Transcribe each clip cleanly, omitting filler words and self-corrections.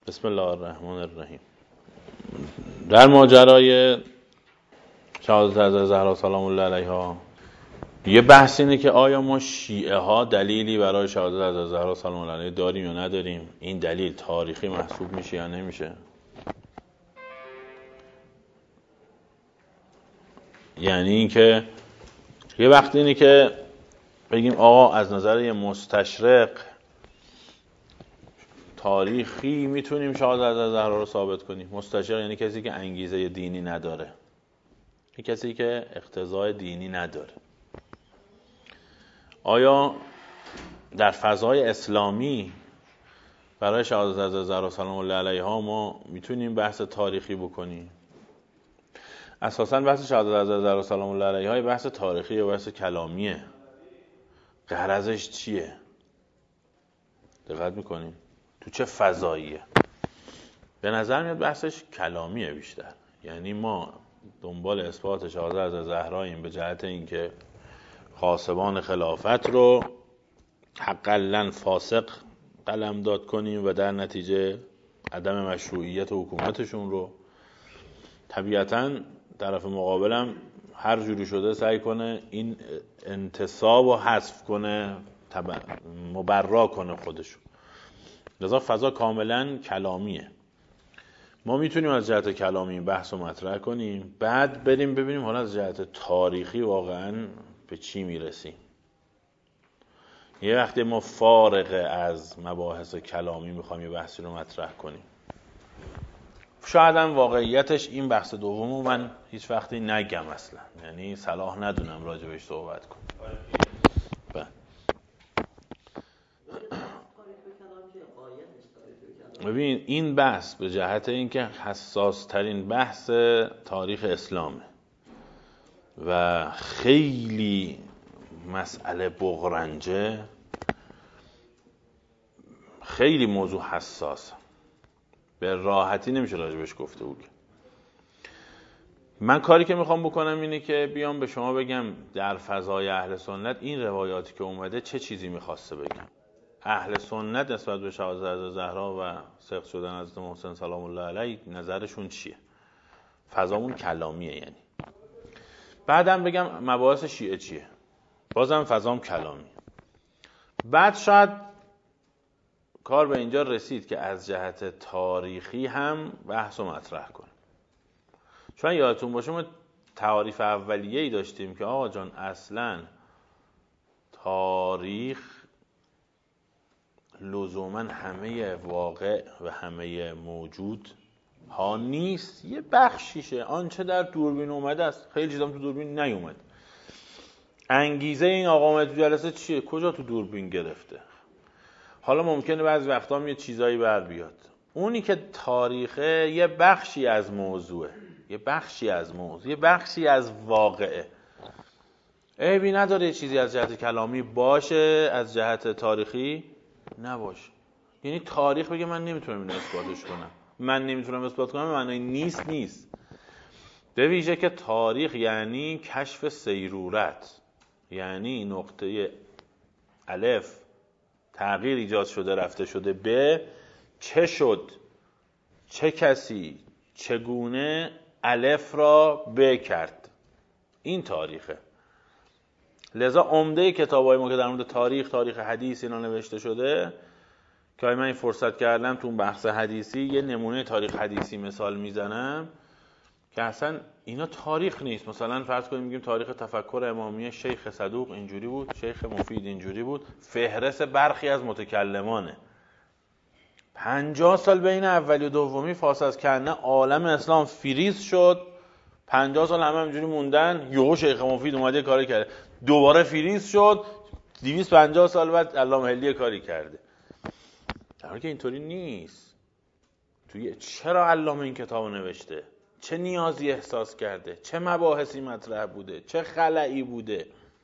بسم الله الرحمن الرحیم. در ماجرای شهادت حضرت زهرا سلام الله علیها یه بحث اینه که آیا ما شیعه ها دلیلی برای شهادت حضرت زهرا سلام الله علیها داریم یا نداریم؟ این دلیل تاریخی محسوب میشه یا نمیشه؟ یعنی اینکه یه وقتی اینه که بگیم آقا از نظر یه مستشرق تاریخی میتونیم شهادت حضرت زهرا رو ثابت کنیم. مستشرق یعنی کسی که انگیزه دینی نداره، کسی که اقتضای دینی نداره. آیا در فضای اسلامی برای شهادت حضرت زهرا سلام الله علیها ما میتونیم بحث تاریخی بکنیم؟ اساساً بحث شهادت حضرت زهرا سلام الله علیها بحث تاریخی یا بحث کلامیه؟ غرضش چیه؟ دقت میکنیم تو چه فضاییه؟ به نظر میاد بحثش کلامیه بیشتر. یعنی ما دنبال اثبات شهادت حضرت زهراییم به جهت اینکه خاصبان خلافت رو حقاً فاسق قلمداد کنیم و در نتیجه عدم مشروعیت حکومتشون رو. طبیعتاً طرف مقابلم هر جوری شده سعی کنه این انتصاب و حذف کنه، مبرا کنه خودشون. لذا فضا کاملا کلامیه. ما میتونیم از جهت کلامی این بحث رو مطرح کنیم، بعد بریم ببینیم حالا از جهت تاریخی واقعا به چی میرسیم. یه وقتی ما فارغ از مباحث کلامی میخوایم یه بحثی رو مطرح کنیم، شاید هم واقعیتش این بحث دومو من هیچ وقتی نگم اصلا، یعنی صلاح ندونم راجع بهش صحبت کنم. ببین این بحث به جهت اینکه حساس ترین بحث تاریخ اسلامه و خیلی مسئله بغرنجه، خیلی موضوع حساسه، به راحتی نمیشه راجبش گفته بود. من کاری که میخوام بکنم اینه که بیام به شما بگم در فضای اهل سنت این روایاتی که اومده چه چیزی میخواسته بگم. اهل سنت نسبت به شهادت حضرت زهرا و سقط شدن حضرت محسن سلام الله علیه نظرشون چیه؟ فضامون کلامیه. یعنی بعدم بگم مباحث شیعه چیه، بازم فضام کلامی. بعد شاید کار به اینجا رسید که از جهت تاریخی هم بحث و مطرح کنیم. چون یادتون باشه ما تعاریف اولیه‌ای داشتیم که آقا جان اصلاً تاریخ لزوماً همه واقع و همه موجود ها نیست، یه بخشیشه. آنچه در دوربین اومده است، خیلی چیزا تو دوربین نیومد. انگیزه این آقا اومد تو جلسه چیه؟ کجا تو دوربین گرفته؟ حالا ممکنه بعضی وقتا هم یه چیزایی بر بیاد. اونی که تاریخه یه بخشی از موضوعه، یه بخشی از موضوع، یه بخشی از واقعه. عیبی نداره یه چیزی از جهت کلامی باشه، از جهت تاریخی نباشه. یعنی تاریخ بگه من نمیتونم اینو اثباتش کنم، من نمیتونم اثبات کنم معنی نیست. به ویژه که تاریخ یعنی کشف سیرورت، یعنی نقطه الف تغییر ایجاد شده رفته شده به چه شد، چه کسی چگونه الف را به کرد. این تاریخه. لذا عمده کتابای ما که در مورد تاریخ حدیث اینا نوشته شده که من این فرصت کردم تو بحث حدیثی یه نمونه تاریخ حدیثی مثال میزنم که اصلا اینا تاریخ نیست. مثلا فرض کنیم میگیم تاریخ تفکر امامیه شیخ صدوق اینجوری بود، شیخ مفید اینجوری بود، فهرست برخی از متکلمانه. 50 سال بین اولی و دومی فاصله از کنه عالم اسلام فریز شد. 50 سال همینجوری موندن، یهو شیخ مفید اومده کاری کرده، دوباره فریز شد. 250 سال بعد علامه حلی کاری کرده. در حالی که اینطوری نیست. چرا علامه این کتابو نوشته؟ چه نیازی احساس کرده؟ چه مباحثی مطرح بوده؟ چه خلایی بوده؟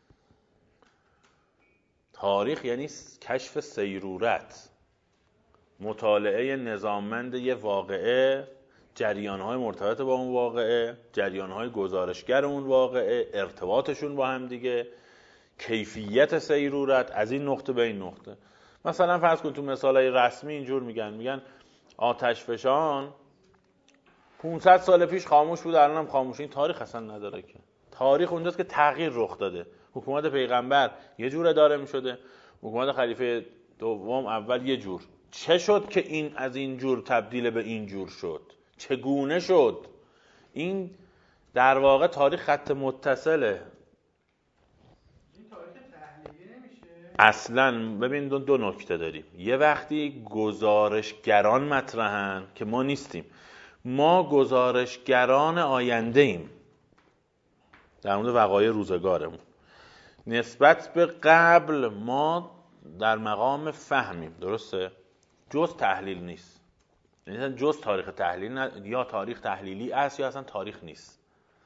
تاریخ یعنی کشف سیرورت، مطالعه نظاممند یه واقعه، جریان‌های مرتبط با اون واقعه، جریان‌های گزارشگر اون واقعه، ارتباطشون با هم دیگه، کیفیت سیرورت از این نقطه به این نقطه. مثلا فرض کن تو مثالای رسمی اینجور میگن آتشفشان 500 سال پیش خاموش بود، الان هم خاموش. این تاریخ اصلا نداره که. تاریخ اونجاست که تغییر رخ داده. حکومت پیغمبر یه جور اداره می‌شده، حکومت خلیفه دوم اول یه جور. چه شد که این از این جور تبدیل به این جور شد؟ چگونه شد؟ این در واقع تاریخ خط متصله. این تاریخ تحلیلی نمیشه؟ اصلا ببین دو نکته داریم. یه وقتی گزارشگران مطرحن که ما نیستیم، ما گزارشگران آینده ایم در مورد وقایع روزگارمون. نسبت به قبل ما در مقام فهمیم، درسته؟ جز تحلیل نیست. یعنی جز تاریخ تحلیل یا تاریخ تحلیلی است یا اصلا تاریخ نیست.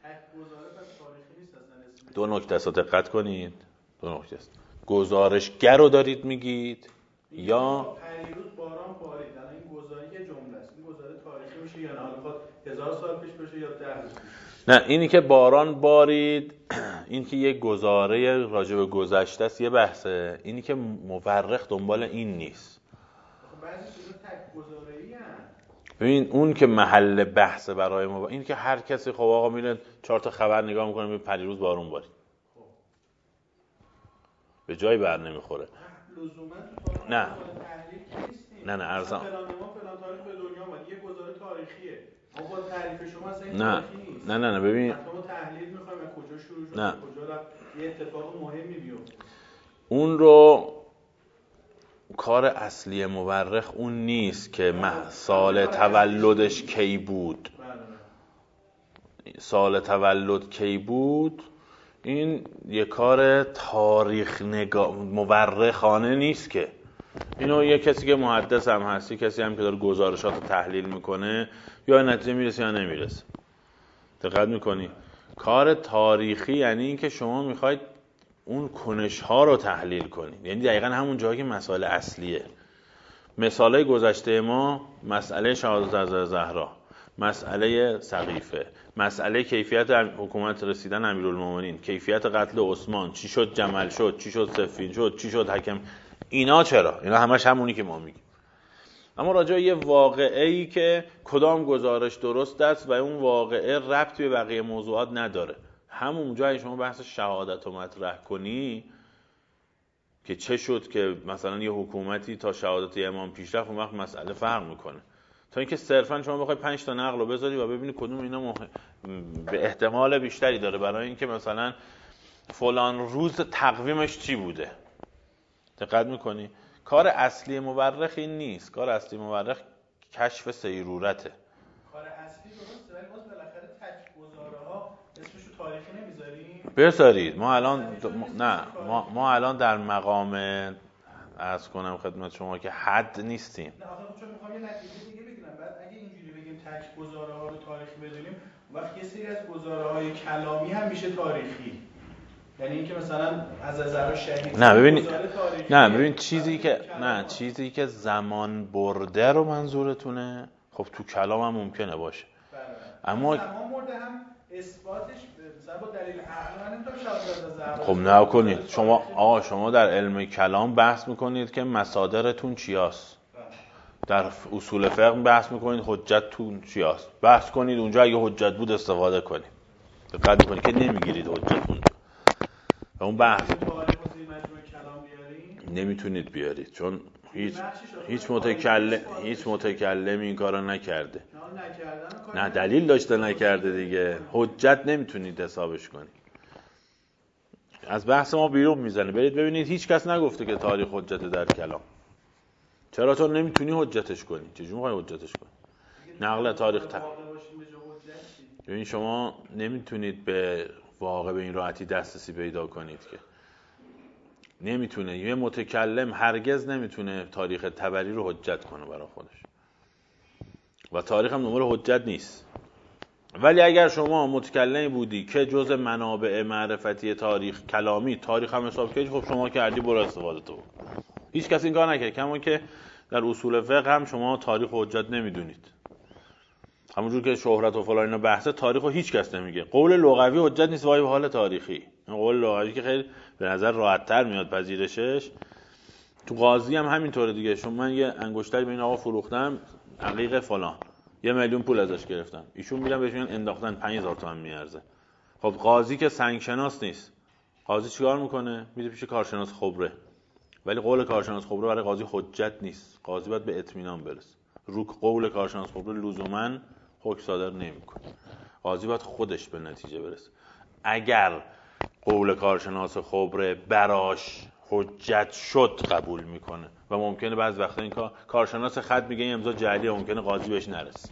دو نکته است، دقت کنید. دو نکته است. گزارشگر رو دارید میگید یا پریروز باران بارید. الان این گزارش یه جمله است. این گزارش تاریخی میشه یا نه؟ حالا 1000 سال پیش بشه یا 10 روز پیش؟ نه، اینی که باران بارید این که یک گزاره راجع به گذشته است یه بحثه. اینی که مورخ دنبال این نیست. بعضی چیزا تک گزاره‌ای هست. ببین اون که محل بحث برای ما این که هر کسی خب آقا میره 4 تا خبر نگاه میکنه میگه پریروز بارون بارید. به جایی بر نمیخوره. نه نه ارزان فلان تاریخ به دنیا اومد، یه گزاره تاریخیه. اما با تعریف شما اصلا این نه تاریخی نیست. نه ببین ما تحلیل می‌خوایم از کجا شروع شد، نه. کجا رفت، یه اتفاق مهمی بیفته. اون رو کار اصلی مورخ اون نیست که سال تولدش کی بود، سال تولد کی بود. این یه کار تاریخ مورخانه نیست که. اینو یه کسی که محدث هم هستی، کسی هم که داره گزارشات رو تحلیل میکنه، یا نتیجه میرسه یا نمیرسه. دقت میکنی؟ کار تاریخی یعنی این که شما میخواید اون کنش ها رو تحلیل کنید. یعنی دقیقاً همون جایی که مسائل اصلیه. مثالای گذشته ما، مسئله شهادت حضرت زهرا، مسئله سقیفه، مسئله کیفیت حکومت رسیدن امیرالمومنین، کیفیت قتل عثمان، چی شد جمل شد، چی شد صفین شد، چی شد حکم. اینا چرا؟ اینا همش همونی که ما میگیم. اما راجع به یه واقعه‌ای که کدام گزارش درست است و اون واقعه ربطی به بقیه موضوعات نداره، همون جایی شما بحث شهادت رو مطرح کنی که چه شد که مثلا یه حکومتی تا شهادت امام پیش رفت، اون وقت مسئله فرق میکنه. تا اینکه صرفا شما بخوای 5 تا نقل رو بذاری و ببینی کدوم اینا به احتمال بیشتری داره برای اینکه مثلا فلان روز تقویمش چی بوده. دقت میکنی؟ کار اصلی مورخ این نیست. کار اصلی مورخ کشف سیرورته. کار اصلی درسته، ولی باز بالاخره تک گزاره‌ها اسمشو تاریخی نمیذاریم؟ بذارید. ما الان در مقام عرض کنم خدمت شما که حد نیستیم. نه آخه چون میخوام یه نتیجه دیگه بگیرم. بعد اگه اینجوری بگیم تک گزاره‌ها رو تاریخی بدونیم، وقت یه سری از گزاره‌های کلامی هم میشه تاریخی. یعنی اینکه مثلا از نظر شهید ببین چیزی که زمان برده رو منظورتونه، خب تو کلام هم ممکنه باشه. اما زمان برده هم اثباتش مثلا با دلیل عقلی من نمیتونم شهادت خب نکنید. شما در علم کلام بحث میکنید که مصادرتون چیاست. در اصول فقه بحث میکنید حجتتون چیاست. بحث کنید اونجا اگه حجت بود استفاده کنید. دقت میکنید که نمیگیرید حجتتون. و اون بحث نمیتونید بیارید چون هیچ متکلمی این کارو نکرده. نه دلیل داشته نکرده دیگه. حجت نمیتونید حسابش کنید. از بحث ما بیرون میزنه. برید ببینید هیچ کس نگفته که تاریخ حجت در کلام. چرا تو نمیتونی حجتش کنی؟ چجوری میخوای حجتش کنی؟ نقل تاریخ ببین شما نمیتونید به واقع به این راحتی دسترسی پیدا کنید که نمیتونه. یه متکلم هرگز نمیتونه تاریخ طبری رو حجت کنه برای خودش و تاریخ هم دنبال حجت نیست. ولی اگر شما متکلمی بودی که جز منابع معرفتی تاریخ کلامی تاریخ هم حساب کردی، خب شما کردی برو استفاده تو. هیچ کس این کار نکرد. کما که در اصول فقه هم شما تاریخ حجت نمیدونید. همونجور که شهرت و فلان اینا بحثه، تاریخ رو هیچ کس نمیگه. قول لغوی حجت نیست وای به حال تاریخی. این قول لغوی که خیلی به نظر راحت‌تر میاد پذیرشش. تو قاضی هم همینطوره دیگه. من یه انگشتری به این آقا فروختم، عقیق فلان 1 میلیون پول ازش گرفتن، ایشون میرن بهش میگن انداختن 5000 تومان میارزه. خب قاضی که سنگ شناس نیست، قاضی چیکار میکنه؟ میره پیش کارشناس خبره، ولی قول کارشناس خبره برای قاضی حجت نیست. قاضی باید به اطمینان برسه. رو قول کارشناس خبره لزوما حکم صادر نمیکنه. قاضی باید خودش به نتیجه برسه. اگر قول کارشناس خبره براش حجت شد قبول میکنه و ممکنه بعض وقتا این کارشناس خط میگه این امضا جعلیه، ممکنه قاضی بهش نرسه.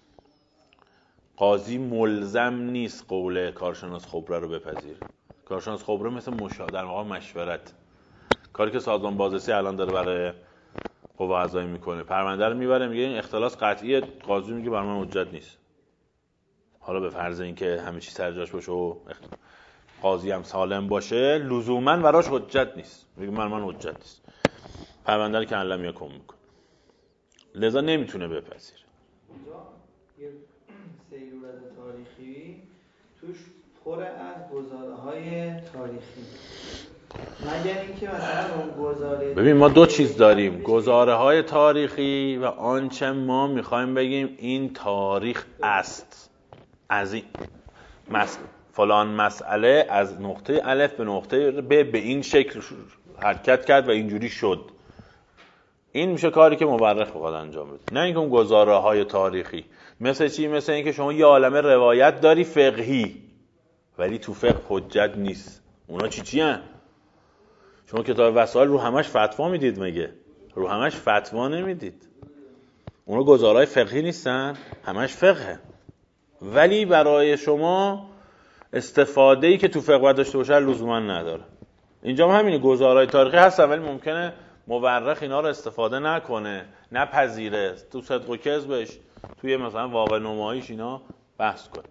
قاضی ملزم نیست قول کارشناس خبره رو بپذیره. کارشناس خبره مثل در واقع مشورت، کاری که سازمان بازرسی الان داره برای قوه قضاییه میکنه، پرونده رو میبره میگه این اختلاس قطعیه، قاضی میگه بر من حجت نیست. حالا به فرض اینکه همه چی سر جاش باشه و قاضی هم سالم باشه، لزوما براش حجت نیست، میگه من حجت نیست، پرونده رو کلم یکم میکنه، لذا نمیتونه بپذیره. اونجا یه سیرورد تاریخی توش پر از گزاره‌های تاریخی، مگر اینکه مثلا اون گزاره. ببین ما دو چیز داریم، گزاره‌های تاریخی و آنچه ما میخوایم بگیم این تاریخ است، از این فلان مسئله از نقطه الف به نقطه ب به این شکل حرکت کرد و اینجوری شد. این میشه کاری که مورخ بخواد انجام بده، نه اینکه اون گزاره‌های تاریخی. مثل چی؟ مثل اینکه شما یه عالمه روایت داری فقهی ولی تو فقه حجت نیست. اونا چی هن؟ شما کتاب وسائل رو همش فتوا میدید مگه؟ رو همش فتوا نمیدید. اونا گزاره‌های فقهی نیستن، همش فقهه، ولی برای شما استفاده‌ای که تو فقه باید داشته باشه لزوما نداره. اینجا هم همینه، گزاره‌های تاریخی هستن ولی ممکنه مورخ اینا رو استفاده نکنه، نپذیره، تو صدق و کذبش، توی مثلا واقع نماییش اینا بحث کنه.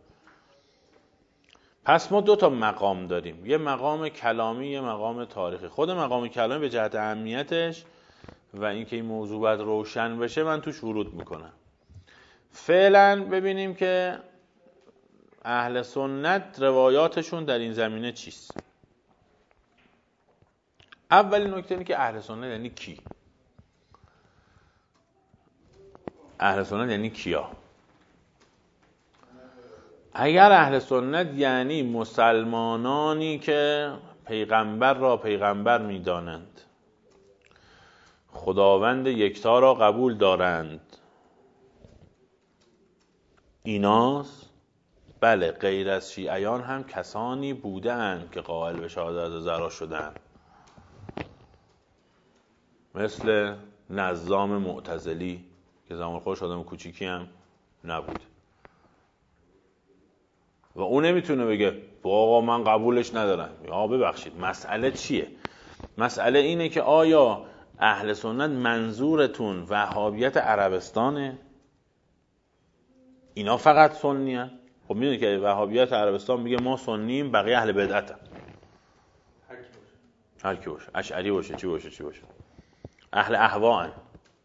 پس ما 2 مقام داریم، یه مقام کلامی، یه مقام تاریخی. خود مقام کلامی به جهت اهمیتش و اینکه این موضوع باید روشن بشه من توش ورود میکنم. فعلا ببینیم که اهل سنت روایاتشون در این زمینه چیست. اولین نکته اینه که اهل سنت یعنی کی؟ اهل سنت یعنی کیا؟ اگر اهل سنت یعنی مسلمانانی که پیغمبر را پیغمبر می‌دانند، خداوند یکتا را قبول دارند، ایناست. بله، غیر از شیعیان هم کسانی بودند که قائل به شهادت زرا شدند، مثل نظام معتزلی که زمان خودش آدم کوچیکی هم نبود و اون نمیتونه بگه آقا من قبولش ندارم. یا ببخشید، مسئله چیه؟ مسئله اینه که آیا اهل سنت منظورتون وهابیت عربستانه؟ اینا فقط سنی هن؟ خب میدونی که وهابیت عربستان میگه ما سنیم، بقیه اهل بدعت هم. هر کی باشه، اشعری باشه، چی باشه، اهل اهوا هن.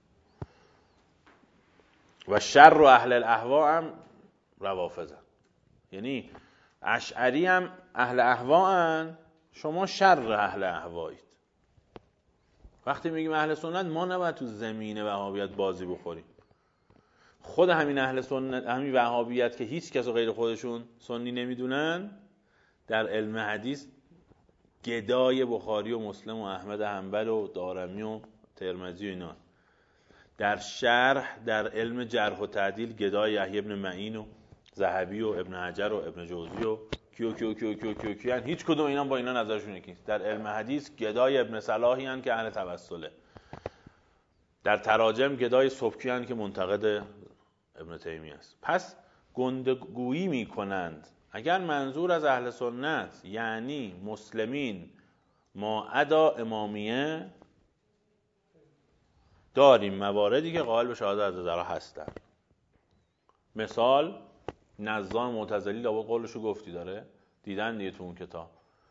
و شر و اهل الاهوا هم روافضن. یعنی اشعری هم اهل اهوا هن، شما شر اهل اهوایید. وقتی میگیم اهل سنت، ما نباید تو زمین وهابیت بازی بخوریم. خود همین اهل سنت، همین وهابیت که هیچ کس غیر خودشون سنی نمیدونن، در علم حدیث گدای بخاری و مسلم و احمد حنبل و دارمی و ترمذی و اینا، در شرح در علم جرح و تعدیل گدای یحیی بن معین و ذهبی و ابن حجر و ابن جوزی و کیو هیچ کدوم اینا با اینا نظرشون یکی نیست. در علم حدیث گدای ابن صلاحی هستند که اهل توسله، در تراجم گدای سبکی هستند که منتقد ابن تیمیه است. پس گندگویی میکنند. اگر منظور از اهل سنت یعنی مسلمین ما عدا امامیه، داریم مواردی که قائل به شهادت زرا هستن. مثال نظام معتزلی لابد قولشو گفتی داره، دیدن دیگه تو اون کتاب.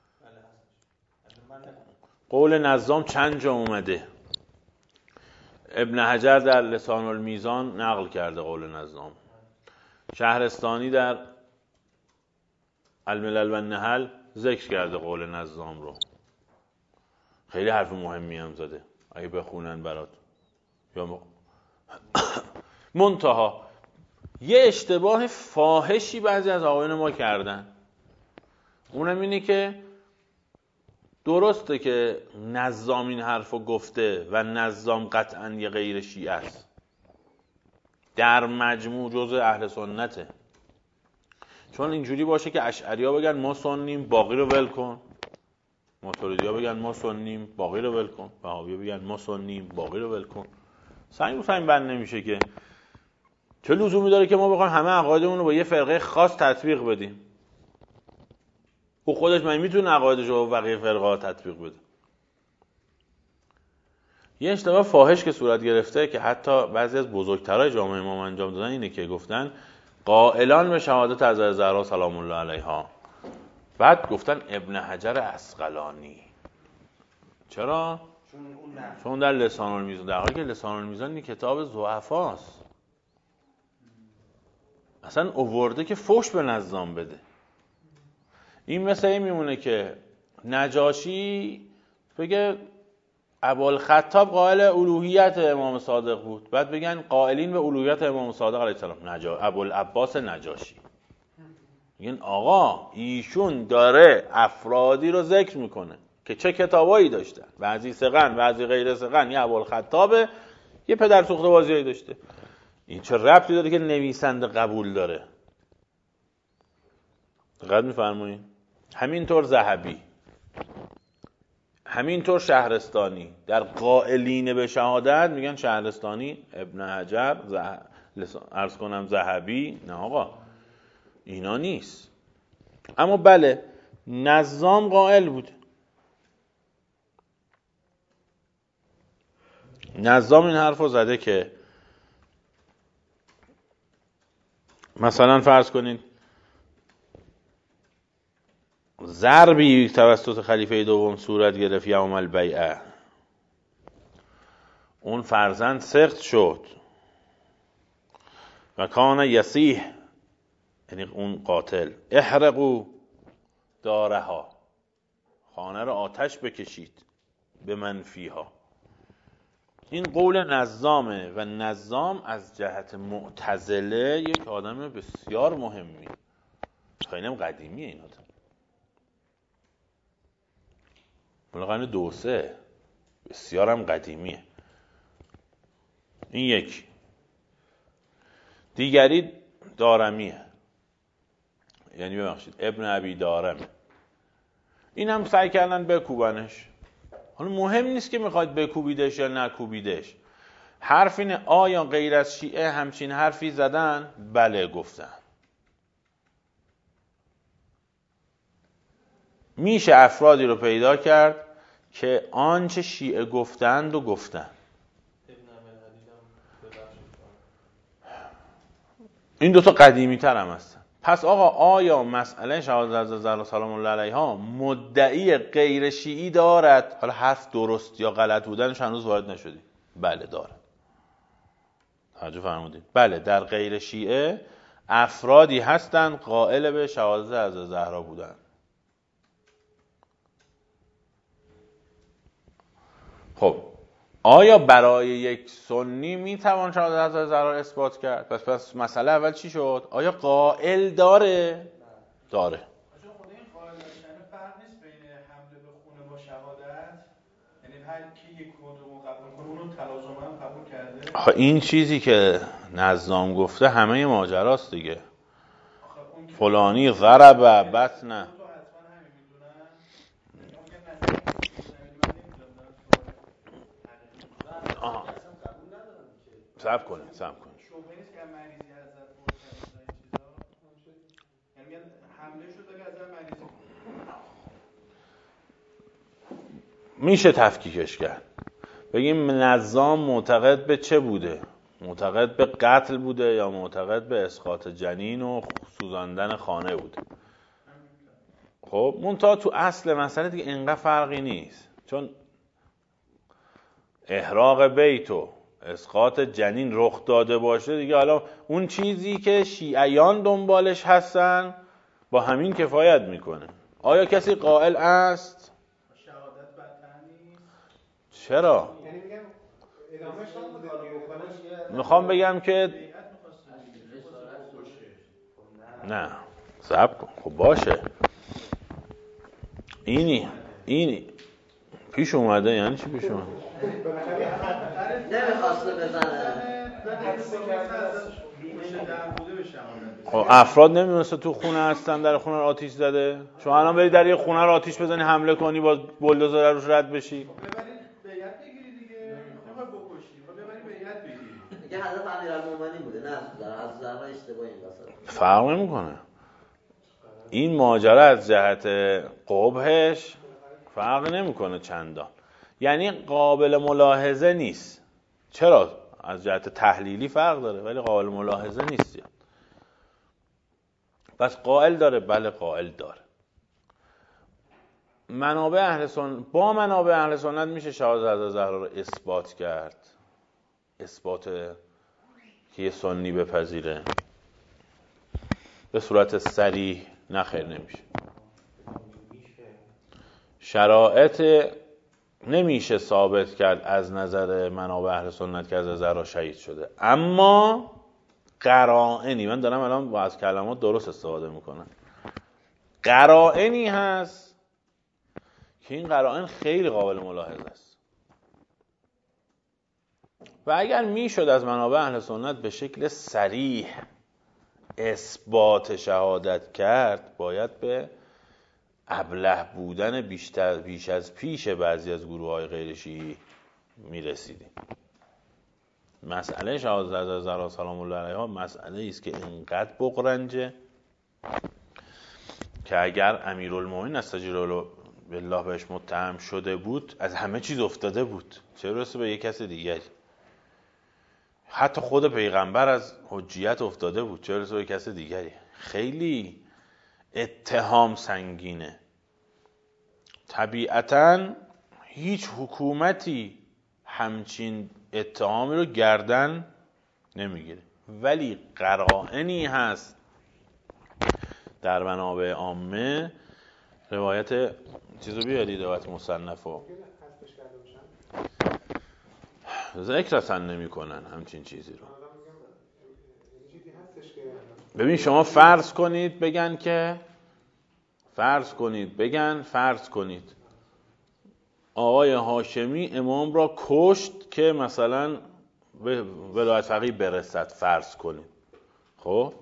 قول نظام چند جا اومده. ابن حجر در لسان المیزان نقل کرده قول نظام، شهرستانی در الملل و النحل ذکر کرده قول نظام رو. خیلی حرف مهمی هم زده، اگه بخونن برات. یا منتها یه اشتباه فاحشی بعضی از آقایون ما کردن، اونم اینه که درسته که نظام این حرفو گفته و نظام قطعاً یه غیر شیعه است، در مجموع جزء اهل سنته، چون اینجوری باشه که اشعری‌ها بگن ما سنیم باقی رو ول کن، ماتریدی‌ها بگن ما سنیم باقی رو ول کن، وهابی‌ها بگن ما سنیم باقی رو ول کن. سنگ بند نمیشه که. چه لزومی داره که ما بخوایم همه عقایدمون رو با یه فرقه خاص تطبیق بدیم؟ او خودش من میتونه عقایدش رو با بقیه فرقه‌ها تطبیق بده. یه اشتباه فاحش که صورت گرفته که حتی بعضی از بزرگترای جامعه ما انجام دادن اینه که گفتن قائلان به شهادت حضرت زهرا سلام الله علیها، بعد گفتن ابن حجر عسقلانی. چرا؟ چون در لسان المیزان، در حالی که لسان المیزان کتاب ضعفاست، اصلا اوورده که فحش به نظام بده. این مثل میمونه که نجاشی بگه ابوالخطاب قائل الوهیت امام صادق بود، بعد بگن قائلین به الوهیت امام صادق علیه السلام ابوالعباس نجاشی. میگن آقا ایشون داره افرادی رو ذکر میکنه که چه کتابایی داشتن، بعضی ثقن بعضی غیر ثقن، یه ابوالخطابه یه پدر سوخته بازیایی داشته. این چه ربطی داره که نویسنده قبول داره؟ دقت می‌فرمایید؟ همینطور ذهبی، همینطور شهرستانی در قائلین به شهادت میگن شهرستانی، ابن حجر، عرض کنم ذهبی. نه آقا اینا نیست. اما بله نظام قائل بود. نظام این حرفو زده که مثلا فرض کنید ضربی توسط خلیفه دوم صورت گرفت یوم البیعه، اون فرزند سخت شد و کان یصیح، یعنی اون قاتل، احرقوا دارها، خانه را آتش بکشید به من فیها. این قول نظامه و نظام از جهت معتزله یک آدم بسیار مهمی، خیلی هم قدیمیه این آدم، قرن 2-3، بسیار هم قدیمیه. این یک. دیگری دارمیه، یعنی ببخشید ابن ابی دارمه. این هم سعی کردن بکوبنش. حالا مهم نیست که میخواید بکوبیدش یا نکوبیدش، حرف اینه آیا غیر از شیعه همچین حرفی زدن؟ بله گفتن. میشه افرادی رو پیدا کرد که آنچه شیعه گفتند و گفتن. این دوتا قدیمی تر هم هستن. پس آقا آیا مسئله شهادت حضرت زهرا سلام الله علیها مدعی غیر شیعی دارد؟ حالا حرف درست یا غلط بودنش هنوز وارد نشدیم. بله دارد. توجه فرمودید؟ بله در غیر شیعه افرادی هستند قائل به شهادت حضرت زهرا بودن. خب آیا برای یک سنی میتوان شهادت حضرت زهرا اثبات کرد؟ پس مسئله اول چی شد؟ آیا قائل داره؟ داره. خود این قائل داشتن فرق نیست بین حمله به خونه با شهادت، یعنی هر کی یک کدومو قبول کنه اونو تلازماً قبول کرده. این چیزی که نظام گفته همه ماجراست دیگه. فلانی ضرب بطنه. صبر کنید. شبهه نیست که مریضی حضرت بود این چیزا، یعنی حمله شد که حضرت مریضی میشه تفکیکش کرد. بگیم نظام معتقد به چه بوده؟ معتقد به قتل بوده یا معتقد به اسقاط جنین و سوزاندن خانه بوده؟ خب منتها تو اصل مسئله دیگه اینقدر فرقی نیست، چون احراق بیت و اسقاط جنین رخ داده باشه دیگه، حالا اون چیزی که شیعیان دنبالش هستن با همین کفایت میکنه. آیا کسی قائل است؟ شهادت بدتر نیست؟ چرا؟ یعنی میگم ادامهش هم بوده. میخوام بگم که نه صبر کن. خب باشه، اینی پیش اومده. یعنی چی پیش اومده؟ نمیخواسته بزنه. خب افراد نمیدونسته تو خونه هستن، در خونه رو آتیش زده. شما الان بری در یه خونه رو آتیش بزنی، حمله کنی، با بولدوزر روش رد بشی. بیعت بگیری دیگه، نمیخوای بکشی، ببری بیعت بگیری. دیگه حضرت امیرالمومنین بوده، نه از زهرا اشتباهی این وسط. فرق نمیکنه. این ماجرا از جهت قبحش فرق نمیکنه چندان، یعنی قابل ملاحظه نیست. چرا؟ از جهت تحلیلی فرق داره ولی قابل ملاحظه نیست. پس قائل داره؟ بله قائل داره. منابع اهل سنت، با منابع اهل سنت میشه شهادت حضرت زهرا رو اثبات کرد. اثبات که یه سنی بپذیره به صورت صریح؟ نه خیر نمیشه. شرایط نمیشه ثابت کرد از نظر منابع اهل سنت که حضرت زهرا شهید شده، اما قرائنی، من دارم الان با از کلمات درست استفاده میکنم، قرائنی هست که این قرائن خیلی قابل ملاحظه است و اگر میشد از منابع اهل سنت به شکل صریح اثبات شهادت کرد، باید به ابله بودن بیش از پیش بعضی از گروه‌های غیر شیعی میرسیدیم. مسئله شهادت حضرت زهرا سلام الله علیها مسئله است که اینقدر بغرنجه که اگر امیرالمومنین استجیر بالله بهش متهم شده بود، از همه چیز افتاده بود، چه برسه به یک کس دیگری. حتی خود پیغمبر از حجیت افتاده بود، چه برسه به کس دیگری. خیلی اتهام سنگینه. طبیعتاً هیچ حکومتی همچین اتهامی رو گردن نمیگیره، ولی قرائنی هست در منابع عامه. روایت چیزو بیارید، روایت مصنفو ذکر اصلا نمی کنن همچین چیزی رو. ببین شما فرض کنید آقای هاشمی امام را کشت که مثلا به ولایت فقیه برسد، فرض کنید. خب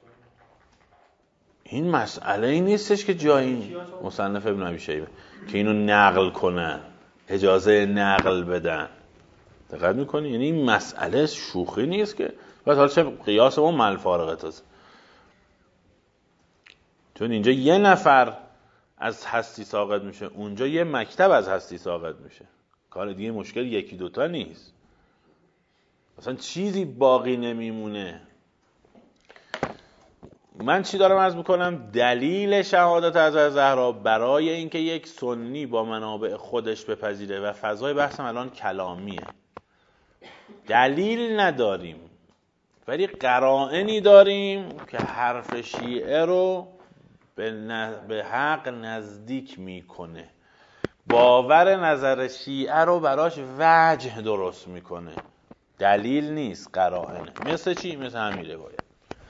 این مسئله ای نیستش که جایی مصنف ابن ابی شیبه که اینو نقل کنن، اجازه نقل بدن. دقت میکنی؟ یعنی این مسئله شوخی نیست که بس حالا چه قیاس ما ملفارقه است، چون اینجا یه نفر از هستی ساقط میشه، اونجا یه مکتب از هستی ساقط میشه. کار دیگه مشکل یکی دوتا نیست، اصلا چیزی باقی نمیمونه. من چی دارم عرض میکنم؟ دلیل شهادت حضرت زهرا برای اینکه یک سنی با منابع خودش بپذیره و فضای بحثم الان کلامیه، دلیل نداریم ولی قرائنی داریم که حرف شیعه رو به حق نزدیک میکنه، باور نظر شیعه رو براش وجه درست میکنه. دلیل نیست، قرائنه. مثل چی؟ مثل همین روایت.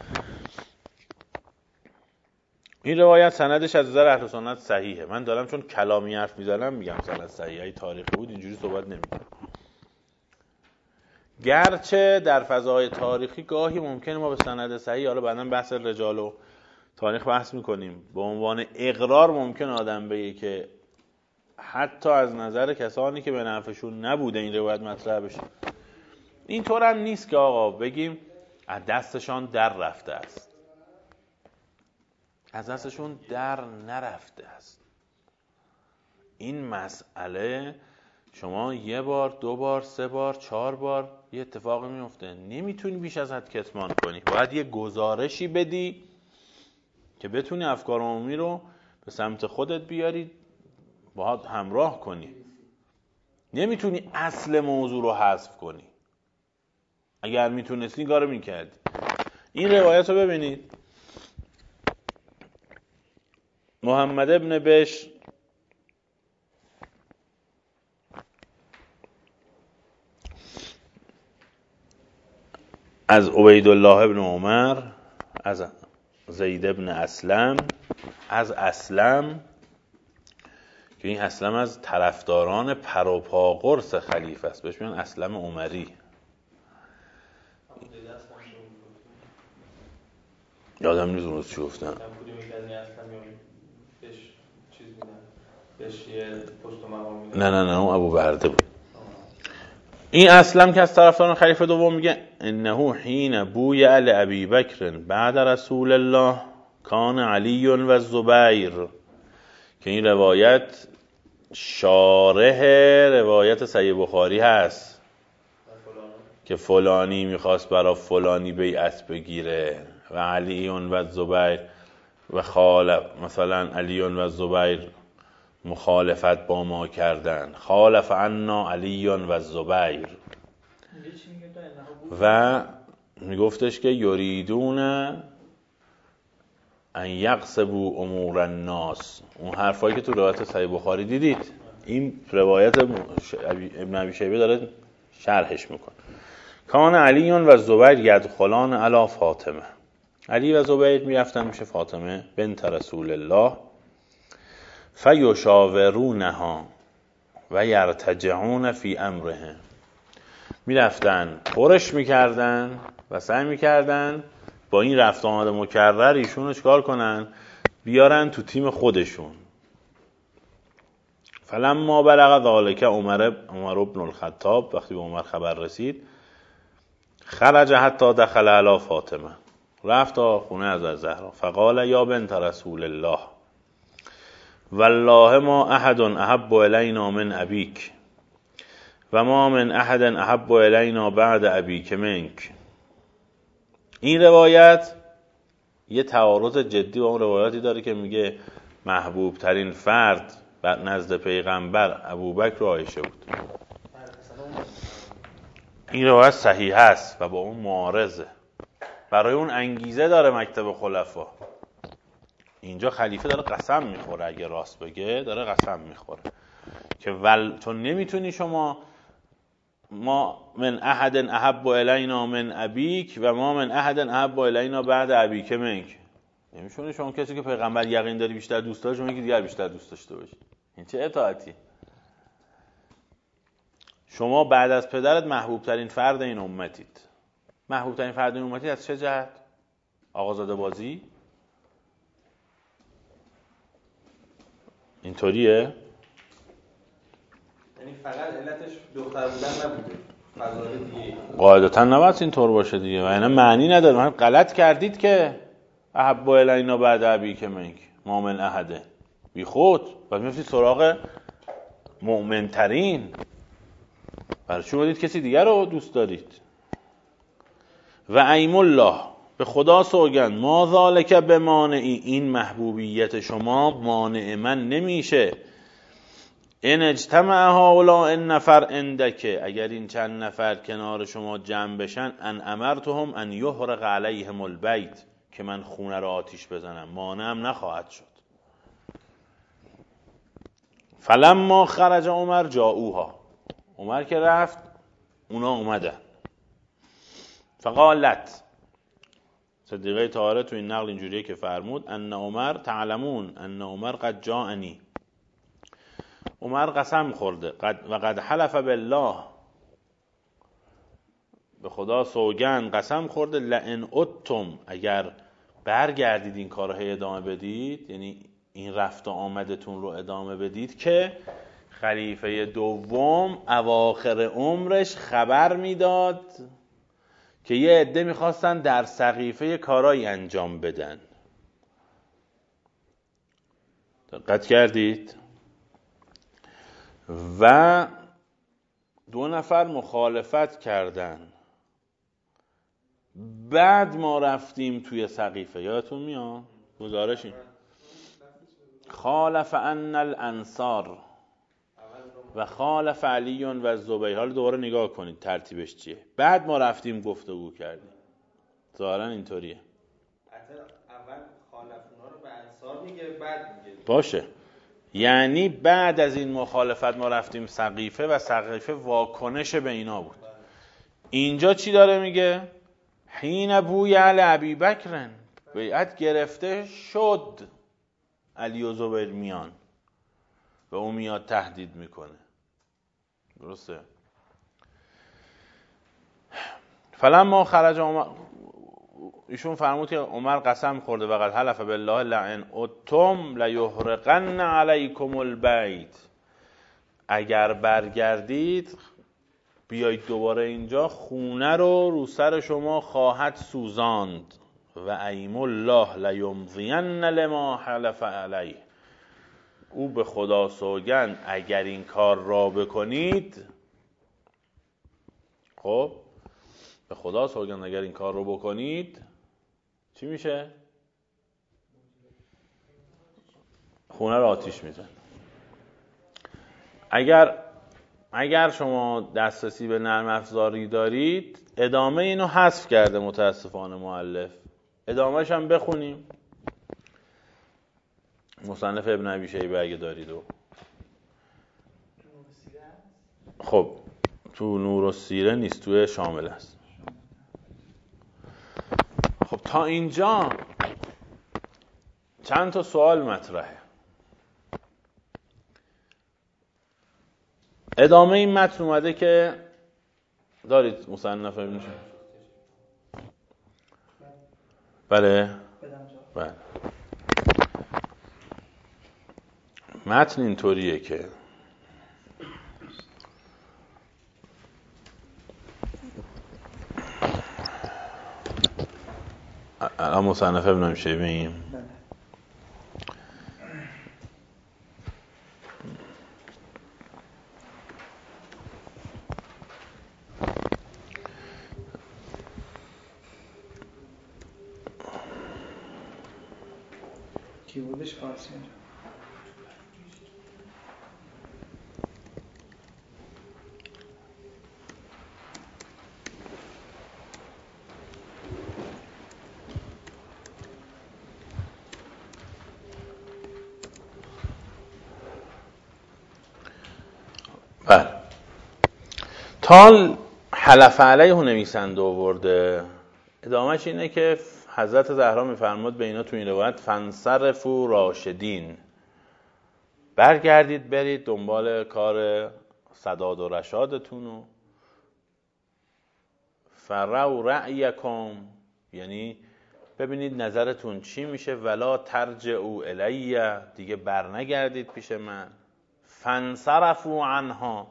این روایت سندش از نظر اهل سنت صحیحه. من دارم چون کلامی حرف میزنم میگم سند صحیحه. ای تاریخی بود اینجوری صحبت نمیکنم. گرچه در فضای تاریخی گاهی ممکنه ما به سند صحیح، حالا بعداً بحث رجال و تاریخ بحث میکنیم، به عنوان اقرار ممکن آدم بگه که حتی از نظر کسانی که به نفعشون نبوده این روایت مطرح بشه. اینطور هم نیست که آقا بگیم از دستشان در رفته است. از دستشون در نرفته است. این مسئله شما یه بار، دو بار، سه بار، 4 بار یه اتفاقی میفته، نمیتونی بیش از حد کتمان کنی. باید یه گزارشی بدی که بتونی افکار عمومی رو به سمت خودت بیاری، باهات همراه کنی. نمیتونی اصل موضوع رو حذف کنی. اگر میتونستی این کارو میکردی. این روایت رو ببینید. محمد ابن بشر از عبیدالله ابن عمر از زید ابن اسلم از اسلم، که این اسلم از طرفداران پروپاقرص خلیفه است، بهش میگن اسلم عمری. یادم نیست اون چی گفتن. نه اون ابو برده بود. این اسلم که از طرفداران خلیفه دوم میگه انه حین بوی ابی بکر بعد رسول الله کان علی و زبیر، که این روایت شارح روایت صحیح بخاری هست که فلانی میخواست برای فلانی بیعت بگیره و علی و زبیر و مثلا علی و زبیر مخالفت با ما کردن، خالف عنا علی و زبیر، و میگفتش که یریدون ان یقصبوا امور الناس. اون حرفایی که تو روایت صحیح بخاری دیدید، این روایت ابن ابی شیبه داره شرحش میکنه. کان علی و زبیر یدخلان علی فاطمه، علی و زبیر میرفتن میشه فاطمه بنت رسول الله، فیشاورونها و یرتجعون فی امرهم، میرفتن پرش میکردن و سعی میکردن با این رفت آمد مکرر ایشون چیکار کنن؟ بیارن تو تیم خودشون. فلما بلغ ذلک عمر بن الخطاب، وقتی به عمر خبر رسید، خرج حتی دخل علی فاطمه، رفت تا خونه از زهرا، فقال یا بنت رسول الله والله ما احد احب الینا من ابیک و ما من احد احب الینا بعد ابیک منک. این روایت یه تعارض جدی با اون روایتی داره که میگه محبوب ترین فرد نزد پیغمبر ابوبکر و عایشه بود. این روایت صحیح است و با اون معارضه، برای اون انگیزه داره مکتب خلفا. اینجا خلیفه داره قسم میخوره، اگه راست بگه داره قسم میخوره که تو نمیتونی شما ما من احد احب الینا من ابیک و ما من احد احب الینا بعد ابیک منک. نمیتونی شما کسی که پیغمبر یقین داری بیشتر دوست داره، شما یکی دیگر بیشتر دوست داشته باشی. این چه اطاعتی؟ شما بعد از پدرت محبوب ترین فرد این امتید. محبوب ترین فرد این امتید از چه جهت؟ آقازاده بازی؟ اینطوریه؟ یعنی فقط علتش دختر بودن نبوده، فضایل دیگه قاعدتا نباید اینطور باشه دیگه، و اینا معنی نداره. من غلط کردید که احب الینا بعد ابیک منک ما من احده، بی خود بعد میفتید سراغ مؤمن ترین. برای چون دید کسی دیگر رو دوست دارید. و ایم الله، به خدا سوگند، ما ذالک بمانعی، این محبوبیت شما مانع من نمیشه. ان اجتمع هؤلاء النفر عندک، اگر این چند نفر کنار شما جمع بشن، ان امرتهم ان یحرق علیهم البیت، که من خونه را آتیش بزنم، مانعم نخواهد شد. فلما خرج عمر جاؤوها، عمر که رفت اونا اومدن. فقالت، صدیقه طاهره تو این نقل اینجوریه که فرمود ان عمر تعلمون ان عمر قد جاءنی، عمر قسم خورده و قد حلف بالله، به خدا سوگند قسم خورده، لئن عدتم، اگر برگردید این کارو ادامه بدید، یعنی این رفت و آمدتون رو ادامه بدید، که خلیفه دوم اواخر عمرش خبر میداد که یه عده میخواستن در سقیفه کارایی انجام بدن. دقت کردید؟ و 2 نفر مخالفت کردن. بعد ما رفتیم توی سقیفه، یادتون میاد؟ گزارش این خالف ان الانصار و خالف علی و زبیر. حالا دوباره نگاه کنید ترتیبش چیه. بعد ما رفتیم گفتگو کردیم. ظاهرا اینطوریه. اول خالفونا رو به انصار میگه، بعد میگه باشه. یعنی بعد از این مخالفت ما رفتیم سقیفه و سقیفه واکنش به اینا بود. اینجا چی داره میگه؟ حین بوی ابی بکر، بیعت گرفته شد، علی و زبیر میان و اون میاد تهدید میکنه. درسته؟ فلما خرج عمر، ایشون فرمود که عمر قسم خورده و قد حلف بالله لئن اتم لیحرقن علیکم البیت، اگر برگردید بیایید دوباره اینجا، خونه رو سر شما خواهد سوزاند. و ایم الله لیمضین لما حلف علیه، او به خدا سوگند اگر این کار را بکنید، خب به خدا سوگند اگر این کار رو بکنید چی میشه؟ خونه رو آتیش میزن. اگر شما دسترسی به نرم افزاری دارید، ادامه اینو حذف کرده متاسفانه مؤلف، ادامهش هم بخونیم. مصنف ابن ابی شیبه اگه دارید خب تو نور السیره نیست، توی شامل است. خب تا اینجا چند تا سوال مطرحه. ادامه این متن اومده که دارید مصنف ابن شیبه؟ بله. متن اینطوریه که الان مصنف ابن ابی شیبه ایم. کیبوردش فارسی میشه. بله. تال حلف علیه نویسنده آورده، ادامهش اینه که حضرت زهرا میفرماد به اینا تو این روایت فانصرفوا راشدین، برگردید برید دنبال کار سداد و رشادتون و فرعوا رأیکم، یعنی ببینید نظرتون چی میشه، ولا ترجعوا الی، دیگه برنگردید پیش من. فانصرفوا عنها،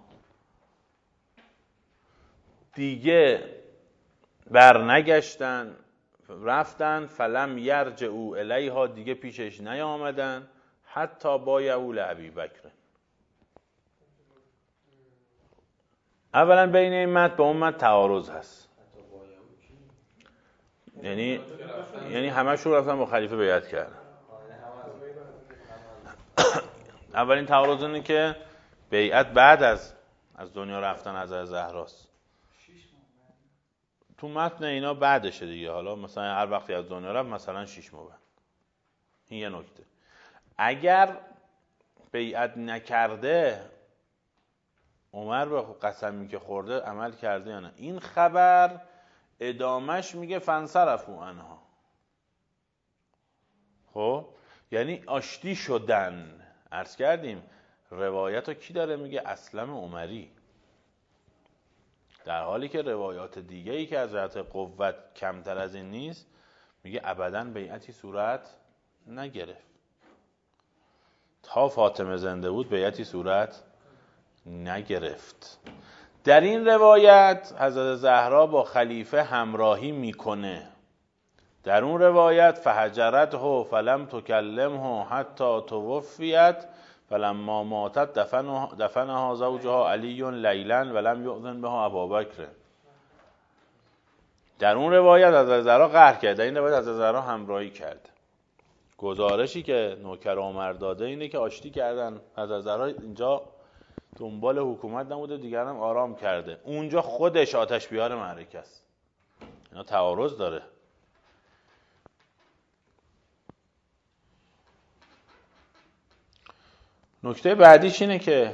دیگه برنگشتن رفتن. فلم یرجعوا الیها، دیگه پیشش نیامدن. حتی بایعوا لابی بکر. اولا بین این متن با اون متن تعارض هست، یعنی همه‌شون رفتن با خلیفه بیعت کردن. اولین تعارض اینه که بیعت بعد از دنیا رفتن حضرت زهراست. تو متن اینا بعدشه دیگه، حالا مثلا هر وقتی از دنیا رفت مثلا 6 ماه بعد. این یه نکته. اگر بیعت نکرده عمر به قسمی که خورده عمل کرده یا نه، این خبر ادامش میگه فانصرفوا عنها. خب یعنی آشتی شدن. عرض کردیم روایت رو کی داره میگه؟ اسلم عمری، در حالی که روایات دیگه‌ای که از جهت قوت کمتر از این نیست میگه ابداً بیعتی صورت نگرفت. تا فاطمه زنده بود بیعتی صورت نگرفت. در این روایت حضرت زهرا با خلیفه همراهی میکنه. در اون روایت فهجرته فلم تکلمه حتی توفیت فلما ماتت دفنها زوجها علی لیلا ولم یؤذن بها ابوبکر. در اون روایت حضرت زهرا قهر کرد، در این روایت حضرت زهرا همراهی کرد. گزارشی که نوکر عمر داده اینه که آشتی کردن. حضرت زهرا اینجا دنبال حکومت نبوده، دیگران آرام کرده، اونجا خودش آتش بیار معرکه است. اینا تعارض داره. نکته بعدیش اینه که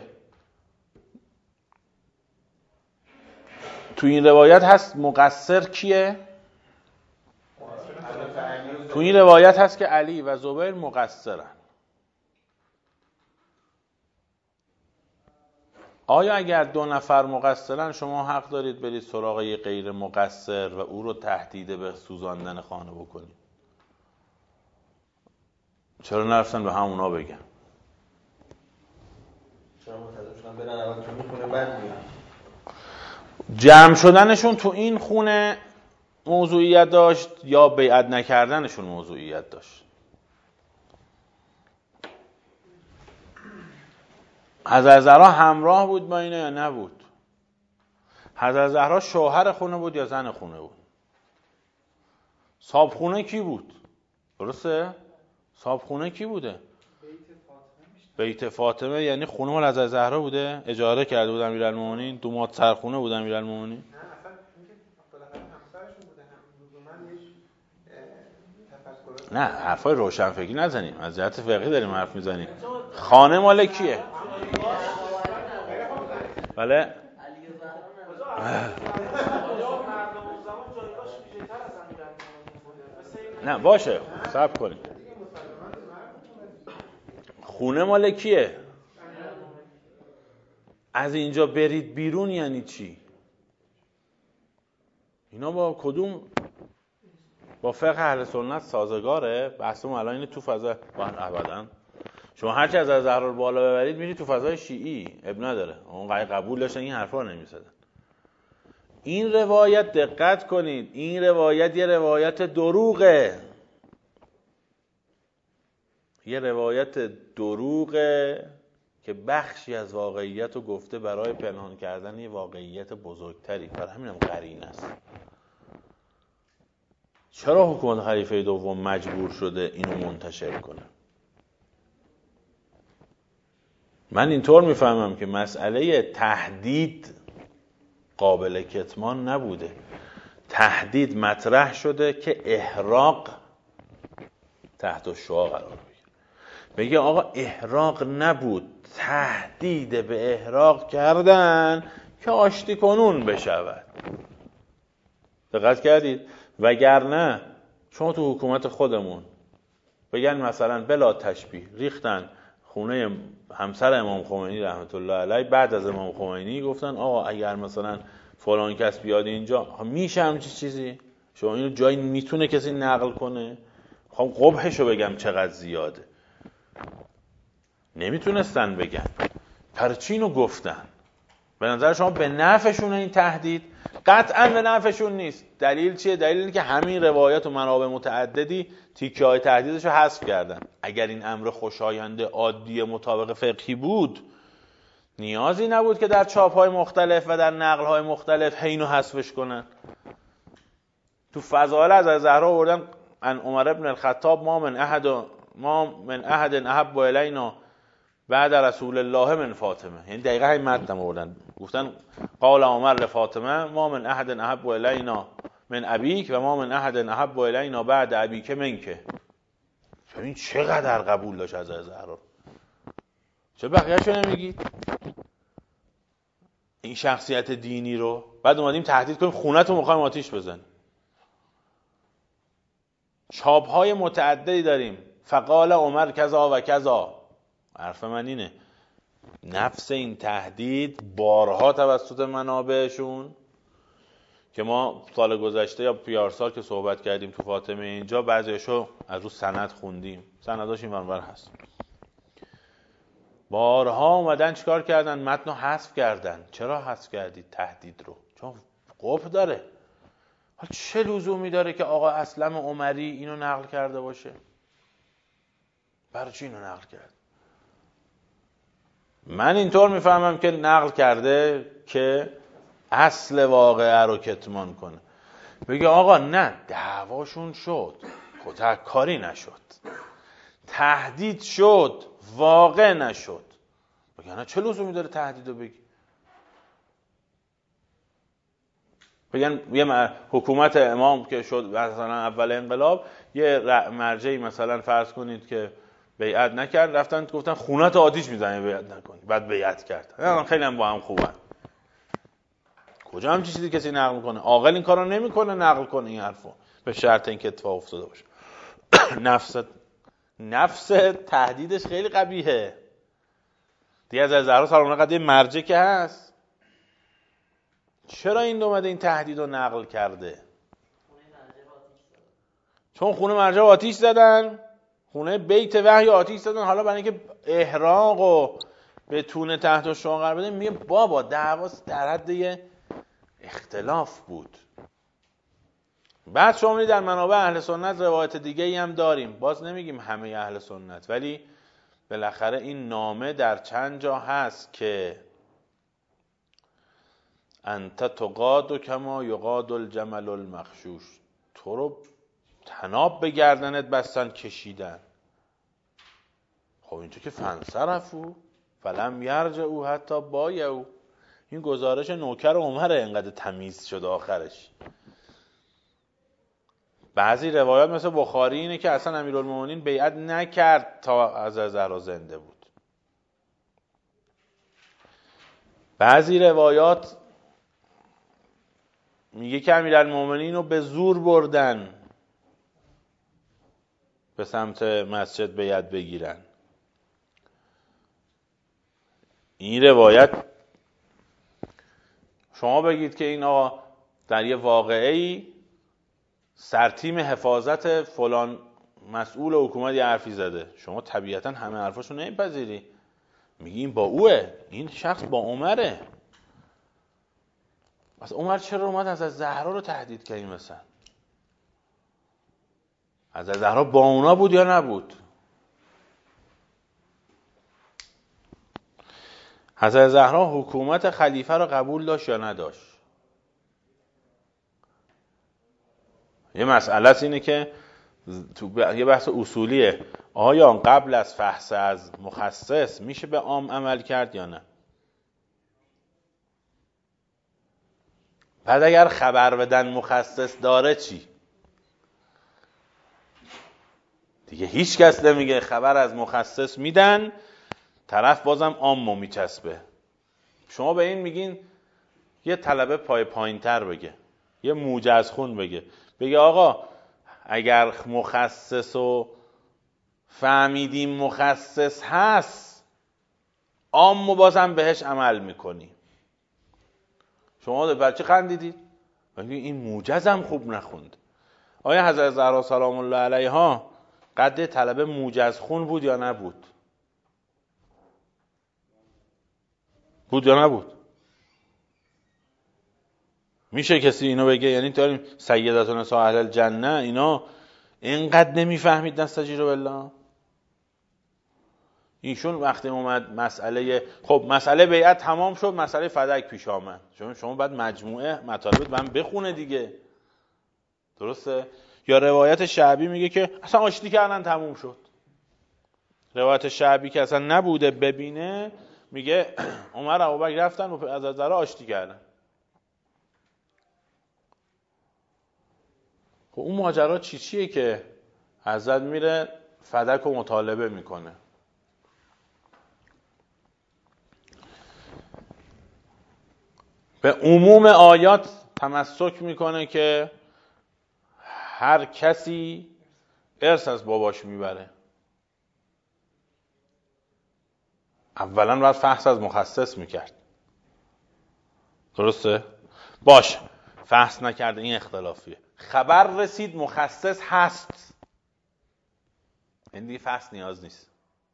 تو این روایت هست مقصر کیه؟ تو این روایت هست که علی و زبیر مقصرن. آیا اگر 2 نفر مقصرن شما حق دارید برید سراغ یه غیر مقصر و او رو تهدید به سوزاندن خانه بکنید؟ چرا نرفتن به همونا بگن؟ چرا منتظر شدن برن اول تو میخونه بعد میان؟ جمع شدنشون تو این خونه موضوعیت داشت یا بیعت نکردنشون موضوعیت داشت؟ حضرت زهرا همراه بود با اینا یا نبود؟ حضرت زهرا شوهر خونه بود یا زن خونه بود؟ صاحب خونه کی بود؟ درسته؟ صاحب خونه کی بوده؟ بیت فاطمه یعنی خونه مال حضرت زهرا بوده؟ اجاره کرده بود امیرالمومنین؟ دومات سرخونه بود امیرالمومنین؟ نه اصلا اینکه بالاخره همسرشون بوده، هم لزوما یه تفکر. نه حرفای روشنفکری نزنیم، از جهت فقهی داریم حرف میزنیم. خانه مال کیه؟ بله؟ نه باشه صبر کنیم. خونه مال کیه؟ از اینجا برید بیرون یعنی چی؟ اینا با کدوم با فقه اهل سنت سازگاره؟ بحثمون الان اینه تو فضا ابدا. شما هر چی از زهرا رو بالا ببرید میری تو فضای شیعی، اب نداره. اون قبول داشتن این حرفا رو نمیزدن. این روایت دقت کنید، این روایت یه روایت دروغه. یه روایت دروغه که بخشی از واقعیت رو گفته برای پنهان کردن یه واقعیت بزرگتری. برای همینم قرین است. چرا حکومت خلیفه دوم مجبور شده اینو منتشر کنه؟ من اینطور میفهمم که مسئله تهدید قابل کتمان نبوده. تهدید مطرح شده که احراق تحت الشعاع قرار بگیره. بگه آقا احراق نبود، تهدید به احراق کردن که آشتی کنون بشود. دقت کردید؟ وگرنه شما تو حکومت خودمون بگن مثلا بلا تشبیه ریختن خونه همسر امام خمینی رحمت الله علیه، بعد از امام خمینی گفتن آقا اگر مثلا فلان کس بیاد اینجا میشه همچین چیزی؟ شما اینو جایی میتونه کسی نقل کنه؟ خب قبحشو بگم چقدر زیاده. نمیتونستن بگن، پرچینو گفتن. به نظر شما به نفعشونه این تهدید؟ قطعا به نفعشون نیست. دلیل چیه؟ دلیل اینه که همین روایات و منابع متعددی تیکه های تهدیدشو حذف کردن. اگر این امر خوشایند عادی مطابق فقهی بود نیازی نبود که در چاپ های مختلف و در نقل های مختلف اینو حذفش کنن. تو فضائل از زهرا آوردن ان عمر ابن الخطاب ما من احد احب الینا بعد رسول الله من فاطمه. یعنی دقیقاً همین متن آوردن. گفتن قال عمر لفاطمه ما من احد احب الینا من ابیک و ما من احد احب الینا بعد ابیک منک. ببین چقدر قبول داشت از زهرا. چه بقیه‌شو نمیگید؟ این شخصیت دینی رو بعد اومدیم تهدید کنیم خونه‌تو می‌خوایم آتیش بزنیم. چاپ‌های متعددی داریم. فقال عمر کذا و کذا. حرف من اینه نفس این تهدید بارها توسط منابعشون که ما سال گذشته یا پیارسال که صحبت کردیم تو فاطمه اینجا بعضیشو از رو سند خوندیم، سنداش این ورانور هست. بارها اومدن چیکار کردن؟ متن رو حذف کردن. چرا حذف کردید تهدید رو؟ چون قبح داره. حالا چه لزومی داره که آقا اسلم عمری اینو نقل کرده باشه؟ برای چی اینو نقل کرد؟ من اینطور میفهمم که نقل کرده که اصل واقعه رو کتمان کنه. بگه آقا نه دعواشون شد خودت کاری نشد، تهدید شد واقع نشد. بگه نه چه لزومی داره تهدید رو بگی؟ بگن یه حکومت امام که شد مثلا اول انقلاب یه مرجعی مثلا فرض کنید که بیعت نکرد، رفتن گفتن خونه‌ت آتیش میزنه بیعت نکنی، بعد بیعت کرد. خیلی هم با هم خوبن. کجا هم چیزی کسی نقل میکنه؟ عاقل این کارو نمیکنه نقل کنه این حرفو، به شرط اینکه اتفاق افتاده باشه. نفس تهدیدش خیلی قبیحه دیگه. از زهرا سلام الله قضیه مرجع که هست، چرا این اومده این تهدید رو نقل کرده؟ چون خونه مرجع آتیش زدن، خونه بیت وحی آتیش زدن. حالا برای اینکه احراق و بتونه تحت شعاع قرار بده، میگه بابا دعواست در حد یه اختلاف بود. بعد شما می‌بینید در منابع اهل سنت روایت دیگه ای هم داریم، باز نمیگیم همه اهل سنت، ولی بالاخره این نامه در چند جا هست که انت تقاد کما یقاد الجمل المخشوش، تو رو تناب به گردنت بستن کشیدن. خب اینجا که فنصرفو فلم یرجعوا حتی بایعوا، این گزارش نوکر عمره، انقدر تمیز شد آخرش. بعضی روایات مثل بخاری اینه که اصلا امیرالمومنین بیعت نکرد تا از زهرا زنده بود. بعضی روایات میگه که امیرالمومنین رو به زور بردن به سمت مسجد بیعت بگیرن. این روایت شما بگید که این آقا در یه واقعه‌ای سرتیم حفاظت فلان مسئول حکومت یه حرفی زده، شما طبیعتا همه حرفاشو نمیپذیری، میگی این با اوه، این شخص با عمره. پس عمر چرا اومد از زهرا رو تهدید کنی؟ مثلا از زهرا با اونا بود یا نبود؟ حضرت زهرا حکومت خلیفه رو قبول داشت یا نداشت؟ یه مسئله است اینه که یه بحث اصولیه، آیا قبل از فحص از مخصص میشه به عام عمل کرد یا نه؟ بعد اگر خبر بدن مخصص داره چی؟ دیگه هیچ کس نمیگه خبر از مخصص میدن، طرف بازم عامو میچسبه. شما به این میگین یه طلبه پایین‌تر بگه، یه موجز خون بگه آقا اگر مخصصو فهمیدیم مخصص هست، عامو بازم بهش عمل میکنی. شما بچه خندیدید؟ این موجزم خوب نخوند. آیا حضرت زهرا سلام الله علیها قد طلبه موجز خون بود یا نبود؟ بود یا نبود؟ میشه کسی اینو بگه؟ یعنی داریم سیدتون نساء اهل الجنه اینا اینقدر نمیفهمید نستجیروا بالله؟ ایشون وقتی اومد مسئله بیعت تمام شد، مسئله فدک پیش آمد. شما بعد مجموعه مطالبت من بخونه دیگه، درسته؟ یا روایت شعبی میگه که اصلا آشتی کردن تموم شد. روایت شعبی که اصلا نبوده ببینه میگه عمر ابوبکر رفتن و از زهرا آشتی کردن. خب اون ماجرا چیه که حضرت میره فدک رو مطالبه میکنه؟ به عموم آیات تمسک میکنه که هر کسی ارث از باباش میبره. اولا باید فحص از مخصص میکرد، درسته؟ باش فحص نکرده، این اختلافیه. خبر رسید مخصص هست، این دیگه فحص نیاز نیست.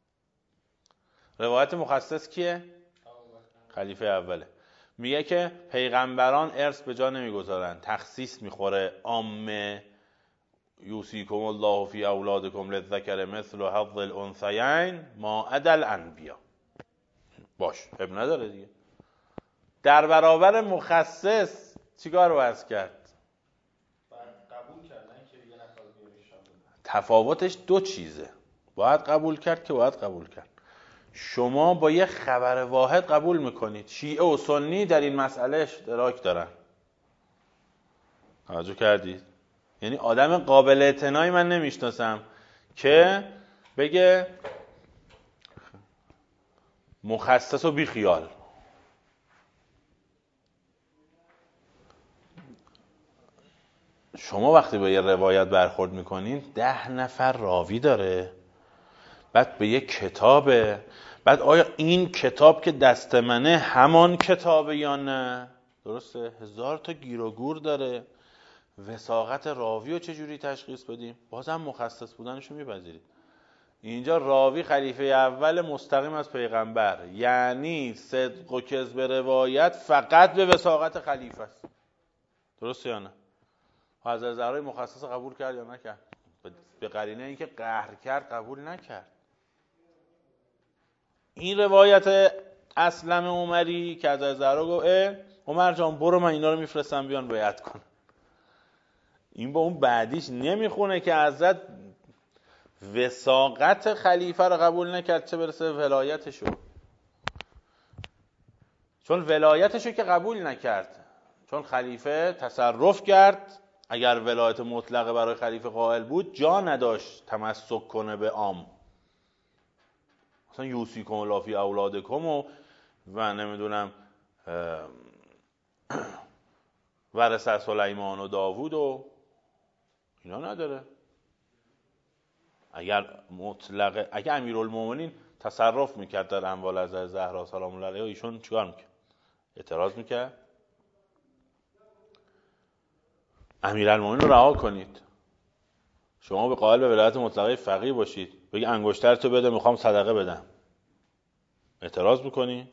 روایت مخصص کیه؟ خلیفه اوله. میگه که پیغمبران ارث به جا نمیگذارن، تخصیص میخوره. عامه یوصیکم الله فی اولادکم للذکر مثل حظ الانثیین ما عدا الانبیا. باش اب نداره دیگه. در برابر مخصص چیکار باید کرد؟ قبول کردن که یه نفر بیارشان. تفاوتش دو چیزه. باید قبول کرد که باید قبول کرد. شما با یه خبر واحد قبول میکنید. شیعه و سنی در این مسئله اشتراک دارن. توجه کردید؟ یعنی آدم قابل اعتنایی من نمیشناسم که بگه مخصص و بی خیال. شما وقتی با یه روایت برخورد میکنین 10 نفر راوی داره، بعد به یه کتابه، بعد آیا این کتاب که دست منه همان کتابه یا نه؟ درسته؟ 1000 تا گیر و گور داره. وثاقت راوی رو چجوری تشخیص بدیم؟ بازم مخصص بودنشو میپذیرید. اینجا راوی خلیفه اول مستقیم از پیغمبر، یعنی صدق و کذب روایت فقط به وثاقت خلیفه است. درسته یا نه؟ حضرت زهرا مخصص قبول کرد یا نکرد؟ به قرینه اینکه قهر کرد قبول نکرد. این روایت اسلم عمری که حضرت زهرا گفت عمر جان برو من اینا رو میفرستم بیان بیعت کن، این با اون بعدیش نمیخونه که حضرت وثاقت خلیفه رو قبول نکرد، چه برسه ولایتشو. چون ولایتشو که قبول نکرد، چون خلیفه تصرف کرد، اگر ولایت مطلقه برای خلیفه قائل بود جا نداشت تمسک کنه به عام. مثلا یوصیکم الله فی اولادکم و نمیدونم ورثه سلیمان و داوود و اینا نداره. اگر امیرالمومنین تصرف میکرد در اموال حضرت زهرا سلام الله علیها، ایشون چیکار میکرد؟ اعتراض میکرد؟ امیرالمومنین رو رها کنید، شما به قائل به ولایت مطلقه فقیه باشید، بگی انگشتر تو بده میخوام صدقه بدم، اعتراض میکنی؟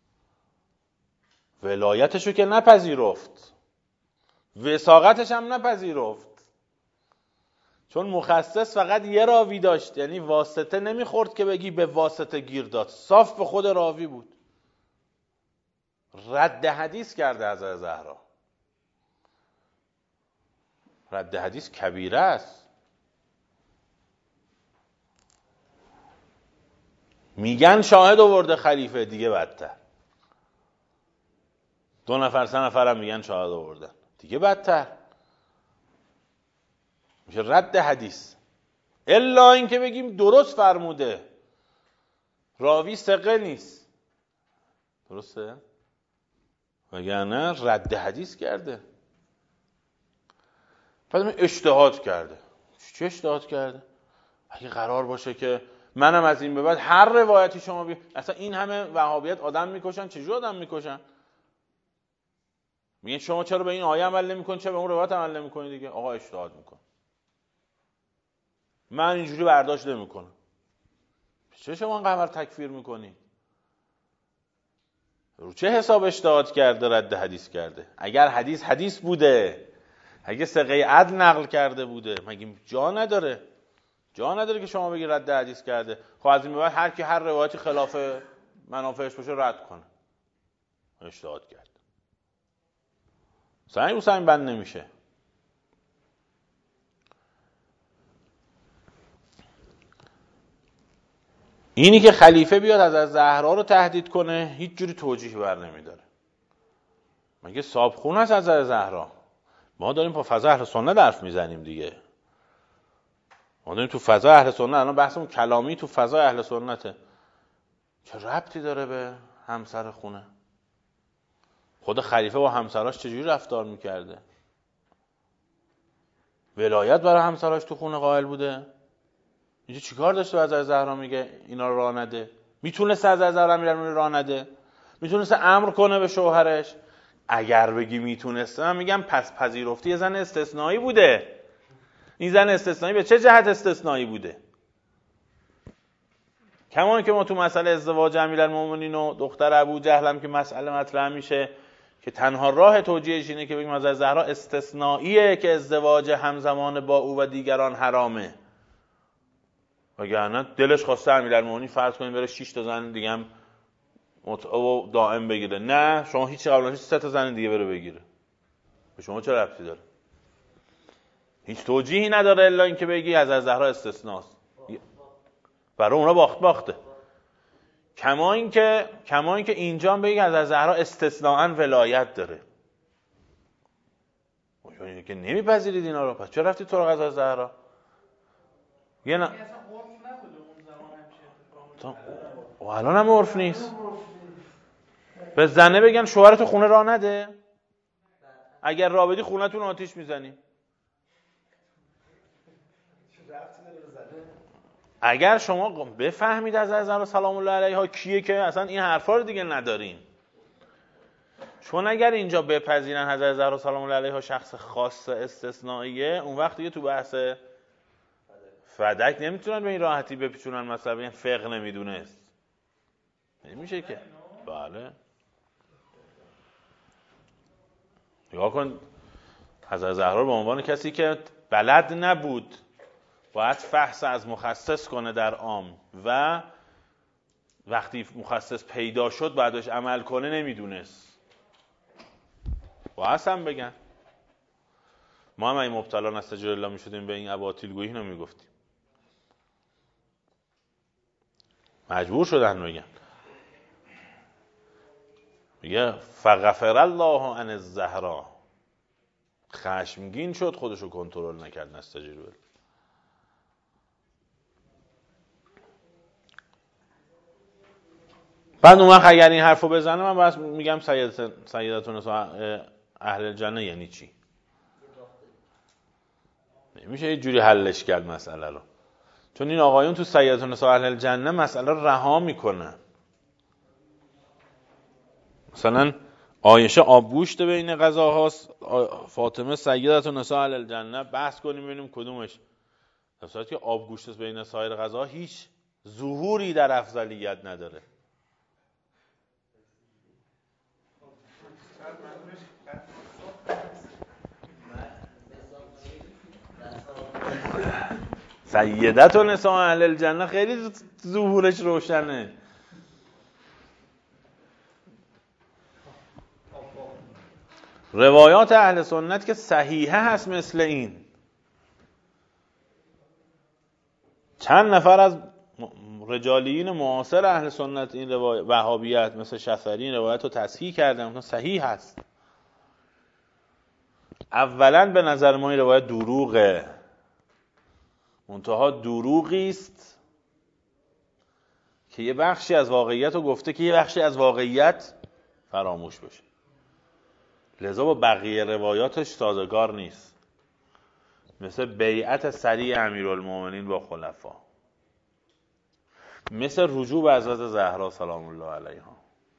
ولایتشو که نپذیرفت، وثاقتش هم نپذیرفت، چون مخصص فقط یه راوی داشت، یعنی واسطه نمیخورد که بگی به واسطه گیر داد، صاف به خود راوی بود. رد حدیث کرده حضرت زهرا. رد حدیث کبیره است. میگن شاهد آورده خلیفه، دیگه بدتر. 2 نفر 3 نفر هم میگن شاهد آوردن، دیگه بدتر. میشه رد حدیث. الا این که بگیم درست فرموده، راوی ثقه نیست، درسته؟ وگرنه رد حدیث کرده. بعد اجتهاد کرده. چه اجتهاد کرده؟ اگه قرار باشه که منم از این به بعد هر روایتی شما اصلا این همه وهابیت آدم میکشن، چجور آدم میکشن؟ میگن شما چرا به این آیه عمل نمیکنید، چرا به اون روایت عمل نمیکنید؟ دیگه آقا اجتهاد میکن، من اینجوری برداشت نمیکنم. چه شما انقدر تکفیر میکنید؟ رو چه حساب اجتهاد کرده رد حدیث کرده؟ اگر حدیث بوده، اگه ثقه عدل نقل کرده بوده، مگه جا نداره که شما بگی رد حدیث کرده؟ خب از این به بعد هر کی هر روایتی خلاف منافعش باشه رد کنه. اجتهاد کرد، سعی بند نمیشه. اینی که خلیفه بیاد از زهرا رو تهدید کنه هیچ جوری توجیه بر نمیداره. مگه صابخون هست از زهرا؟ ما داریم با فضا اهل سنت حرف میزنیم دیگه. ما داریم تو فضا اهل سنت، الان بحثمون کلامی تو فضا اهل سنته. چه ربطی داره به همسر خونه؟ خود خلیفه با همسراش چجوری رفتار میکرده؟ ولایت برای همسراش تو خونه قائل بوده؟ اینجا چیکار داشته از زهرا میگه اینا رو راه نده؟ میتونسته از زهرا امیرالمومنین راه نده؟ میتونسته امر کنه به شوهرش؟ اگر بگی میتونسته، من میگم پس پذیرفتی یه زن استثنایی بوده. این زن استثنایی به چه جهت استثنایی بوده؟ کمان که ما تو مسئله ازدواج امیرالمومنین و دختر ابوجهل هم که مسئله مطرح میشه که تنها راه توجیهش اینه که بگیم از زهرا استثنائیه که ازدواج همزمان با او و دیگران حرامه، وگرنه دلش خواسته امیرالمومنین فرض کنیم بره 6 تا زن دیگه هم متعه و دائم بگیره، نه شما هیچ قبول نشید 3 تا زن دیگه بره بگیره، به شما چه ربطی داره؟ هیچ توجیهی نداره الا اینکه بگی از زهرا استثناست. برای اونا باخته. کما اینکه اینجا بگی از زهرا استثناءً ولایت داره. یعنی که نمیپذیرید اینا رو، پس چرا رفتید تو از زهرا؟ یه نه و الان هم عرف نیست. به زنه بگن شوهرتو خونه راه نده، اگر راه بدی خونتون آتیش میزنیم. اگر شما بفهمید از زهرا سلام الله علیها کیه که اصلا این حرفا رو دیگه ندارین. چون اگر اینجا بپذیرن حضرت زهرا سلام الله علیها شخص خاص استثنائیه، اون وقت دیگه تو بحث فدک نمیتونن به این راحتی بپیچونن مثلا این فقه نمیدونست. نمیشه که. بله. نگاه کن حضرت زهرا به عنوان کسی که بلد نبود باید فحص از مخصص کنه در عام و وقتی مخصص پیدا شد بعدش عمل کنه نمیدونست. باید هم بگن. ما هم این مبتلا نستجیر الله میشدیم به این اباطیل گویی نمیگفتیم. مجبور شدن بگن. میگه فغفر الله عن الزهرا، خشمگین شد خودشو کنترل نکرد نستجیر الله. بعد اون وقت اگر این حرفو بزنه من باید میگم سیدتون اهل الجنه یعنی چی؟ نمیشه یه جوری حلش کرد مسئله رو، چون این آقایون تو سیدتون اهل الجنه مسئله رو رها میکنه. مثلا عایشه آبگوشت بین غذاهاست، فاطمه سیدتون اهل الجنه، بحث کنیم ببینیم کدومش. در صورتی که آبگوشت بین سایر غذاها هیچ ظهوری در افضلیت نداره. سیدتون نساء اهل الجنه خیلی ظهورش روشنه. روایات اهل سنت که صحیحه هست مثل این. چند نفر از رجالیین معاصر اهل سنت این روایت وهابیت مثل شفری این روایت رو تصحیح کردن، اونها صحیح هست. اولا به نظر ما این روایت دروغه، منتها دروغی است که یه بخشی از واقعیت رو گفته که یه بخشی از واقعیت فراموش بشه، لذا با بقیه روایاتش سازگار نیست. مثل بیعت سریع امیرالمومنین با خلفا، مثل رجوع به حضرت زهرا سلام الله علیها،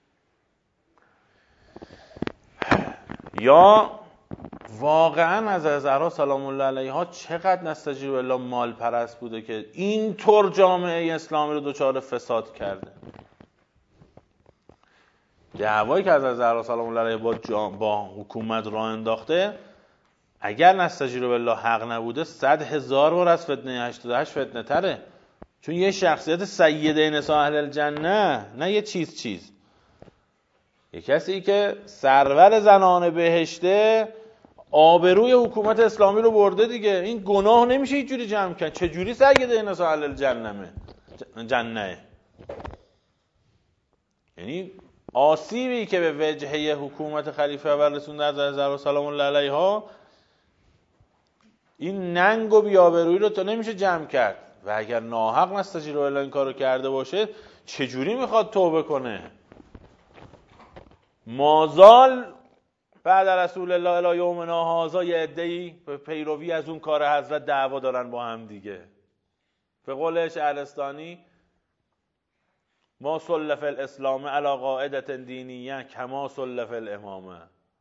یا واقعا حضرت زهرا سلام الله علیها چقدر نستجیر بالله مال پرست بوده که اینطور جامعه اسلامی رو دچار فساد کرده. دعوایی که حضرت زهرا سلام الله علیها با حکومت راه انداخته، اگر نستجیر بالله حق نبوده 100,000 بار از فتنه 88 فتنه تره. چون یه شخصیت سیده نساء اهل الجنه، نه یه چیز یه کسی که سرور زنان بهشته آبروی حکومت اسلامی رو برده دیگه. این گناه نمیشه هیچ جوری جمع کرد. چه جوری سیده نساء اهل الجنه؟ یعنی آسیبی که به وجهه حکومت خلیفه اول رسونده حضرت زهرا سلام الله علیها، این ننگ و بی‌آبرویی رو تو نمیشه جمع کرد. و اگر ناحق نستجیر بالله این کارو کرده باشه چجوری میخواد توبه کنه؟ مازال بعد رسول الله الی یومنا هذا یه عده‌ای به پیروی از اون کار حضرت دعوا دارن با هم دیگه. به قول شهرستانی ما سلف الاسلام علی قاعدة دینیه کما سلف الامامه.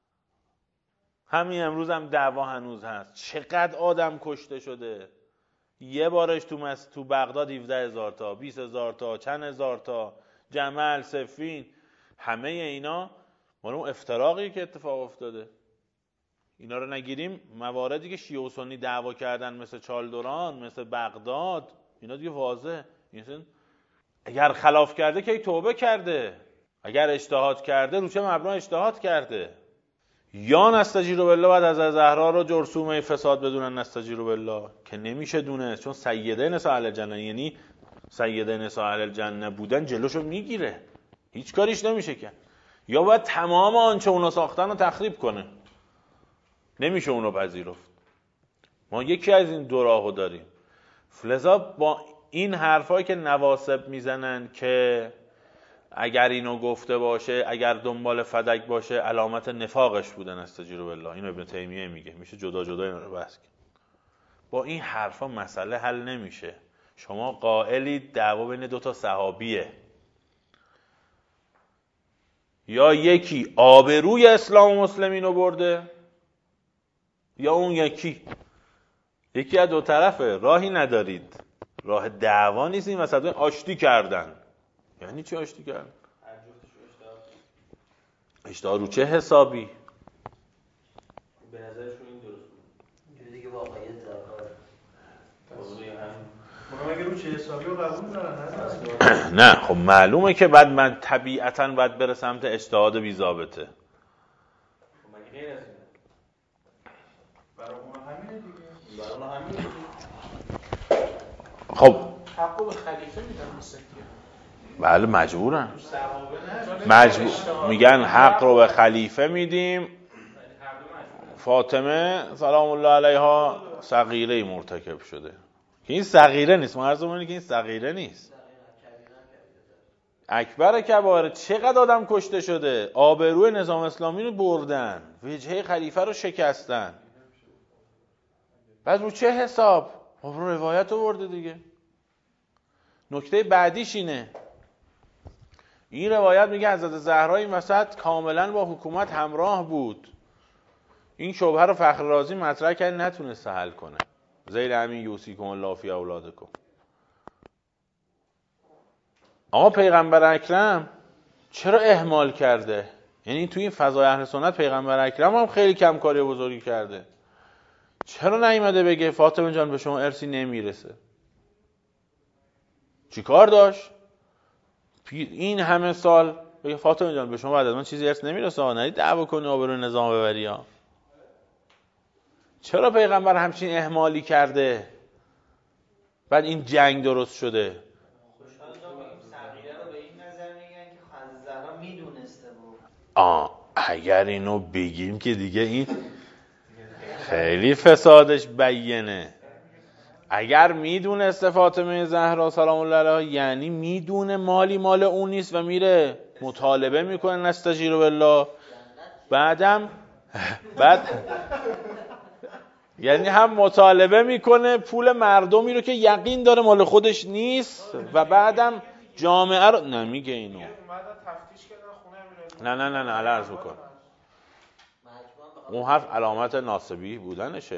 همین امروز هم دعوا هنوز هست. چقدر آدم کشته شده؟ یه بارش تو بغداد 17,000 تا، 20,000 تا، چند هزار تا، جمل، صفین، همه اینا مال اون افتراقی که اتفاق افتاده. اینا رو نگیریم مواردی که شیعه و سنی دعوا کردن مثل چالدوران، مثل بغداد، اینا دیگه واضحه. اگر خلاف کرده که توبه کرده، اگر اجتهاد کرده رو چه مبنا اجتهاد کرده. یا نستجیر بالله بعد از زهرا رو جرثومه فساد بدونن نستجیر بالله که نمیشه دونست، چون سیده نساء اهل الجنه، یعنی سیده نساء اهل الجنه بودن جلوشو میگیره، هیچ کاریش نمیشه کرد. یا باید تمام آنچه اونا ساختن رو تخریب کنه، نمیشه اونو پذیرفت. ما یکی از این دو راهو داریم. لذا با این حرفایی که نواسب میزنن که اگر اینو گفته باشه، اگر دنبال فدک باشه، علامت نفاقش بودن استجیر بالله، اینو ابن تیمیه میگه. میشه جدا جدا اینا رو بحث کرد. با این حرفا مسئله حل نمیشه. شما قائلید دعوا بین دو تا صحابیه، یا یکی آبروی اسلام و مسلمین رو برده یا اون یکی از دو طرفه، راهی ندارید، راه دعوا نیست. این مثلا آشتی کردن، یعنی چی آشتی کردن؟ اشتها رو چه حسابی؟ به نظرشون این درست بود دیگه واقعیت زرکاره مگه رو چه حسابی رو قبول دارن؟ نه خب معلومه که بعد من طبیعتاً باید بره سمت اجتهاد بی ضابطه. مگه غیر از اینه؟ برای اون همینه دیگه. برای ما همینه. خب حقو به خلیفه میدن مثل که بله مجبورن، میگن حق رو به خلیفه میدیم. فاطمه سلام الله علیها صغیره مرتکب شده که این صغیره نیست، ما عرض می‌کنیم که این صغیره نیست، اکبر کبائر. چقدر آدم کشته شده، آبروی نظام اسلامی رو بردن، وجهه خلیفه رو شکستن، بعد رو چه حساب؟ خب رو روایت رو برده دیگه. نکته بعدیش اینه، این روایت میگه حضرت زهرا این وسط کاملا با حکومت همراه بود. این شبهه رو فخر رازی مطرح کرد، نتونست حل کنه. ذیل همین یوصیکم الله فی اولادکم. اما پیغمبر اکرم چرا اهمال کرده؟ یعنی توی این فضای اهل سنت پیغمبر اکرم هم خیلی کمکاری بزرگی کرده. چرا نیامده بگه فاطمه جان به شما ارثی نمیرسه؟ چی کار داشت؟ این همه سال بگه فاطمه جان به شما بعد از من چیزی ارث نمیرسه، نرید دعوا کنی آبروی نظام ببری ها. چرا پیغمبر همچین اهمالی کرده؟ بعد این جنگ درست شده. خوشحال جان این صغیره رو به این نظر میگن که خانم زهرا میدونسته بود. اگر اینو بگیم که دیگه این خیلی فسادش بیینه. اگر میدونسته فاطمه زهرا سلام الله علیها، یعنی میدونه مالی مال اون نیست و میره مطالبه میکنه نستجیر بالله. بعد یعنی هم مطالبه میکنه پول مردمی رو که یقین داره مال خودش نیست و بعدم جامعه رو نمیگه اینو. نه عرض بکن. اون حرف علامت ناصبی بودنشه.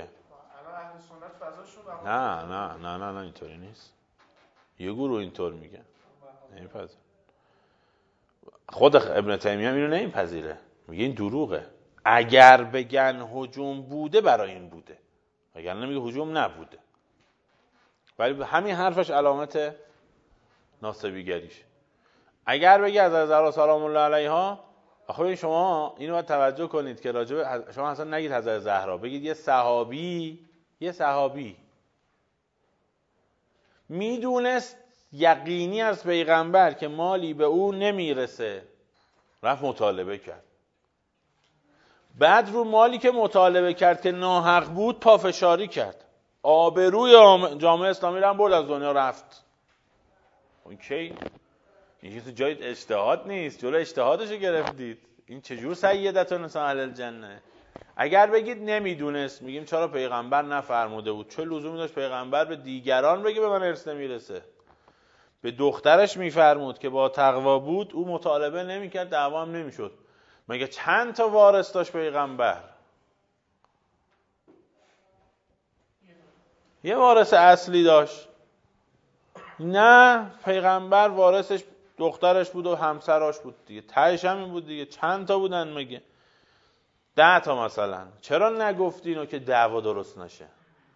نه اینطوری نیست. یه گروه اینطور میگه. نمیپذیر. خود ابن تیمیه اینو نمیپذیره. میگه این دروغه. اگر بگن هجوم بوده برای این بوده. اگر نمیگه هجوم نبوده. ولی همین حرفش علامت ناصبیگریش. اگر بگه از زهرا سلام الله علیها، آخه شما اینو باید توجه کنید که راجب شما اصلا نگید حضرت زهرا، بگید یه صحابی میدونست یقینی از پیغمبر که مالی به او نمیرسه، رفت مطالبه کرد. بعد رو مالی که مطالبه کرد که ناحق بود پافشاری کرد، آبروی جامعه اسلامی رو هم برد، از دنیا رفت. اوکی، این تو جای اجتهاد نیست، جلو اجتهادشو گرفتید. این چجور سیدتون اهل الجنه؟ اگر بگید نمیدونست، میگیم چرا پیغمبر نفرموده بود؟ چه لزومی داشت پیغمبر به دیگران بگه به من ارث نمیرسه؟ به دخترش میفرمود که با تقوا بود، او مطالبه نمیکرد، دعوا هم نمیشد. مگه چند تا وارث داشت پیغمبر؟ یه وارث اصلی داشت. نه، پیغمبر وارثش دخترش بود و همسراش بود دیگه، تهش همین بود دیگه. چند تا بودن مگه؟ 10 تا مثلا. چرا نگفتی اینو که دعوا درست نشه؟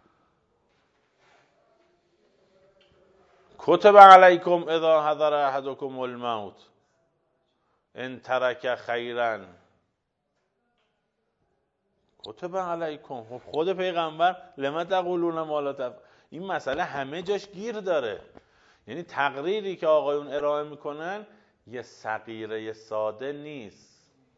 کتب علیکم اذا حضر احدکم الموت ان ترک خیرا. کتب علیکم، خود پیغمبر لما تقولون ما لا تفعلون. این مسئله همه جاش گیر داره. یعنی تقریری که آقایون ارائه میکنن یه صغیره ساده نیست.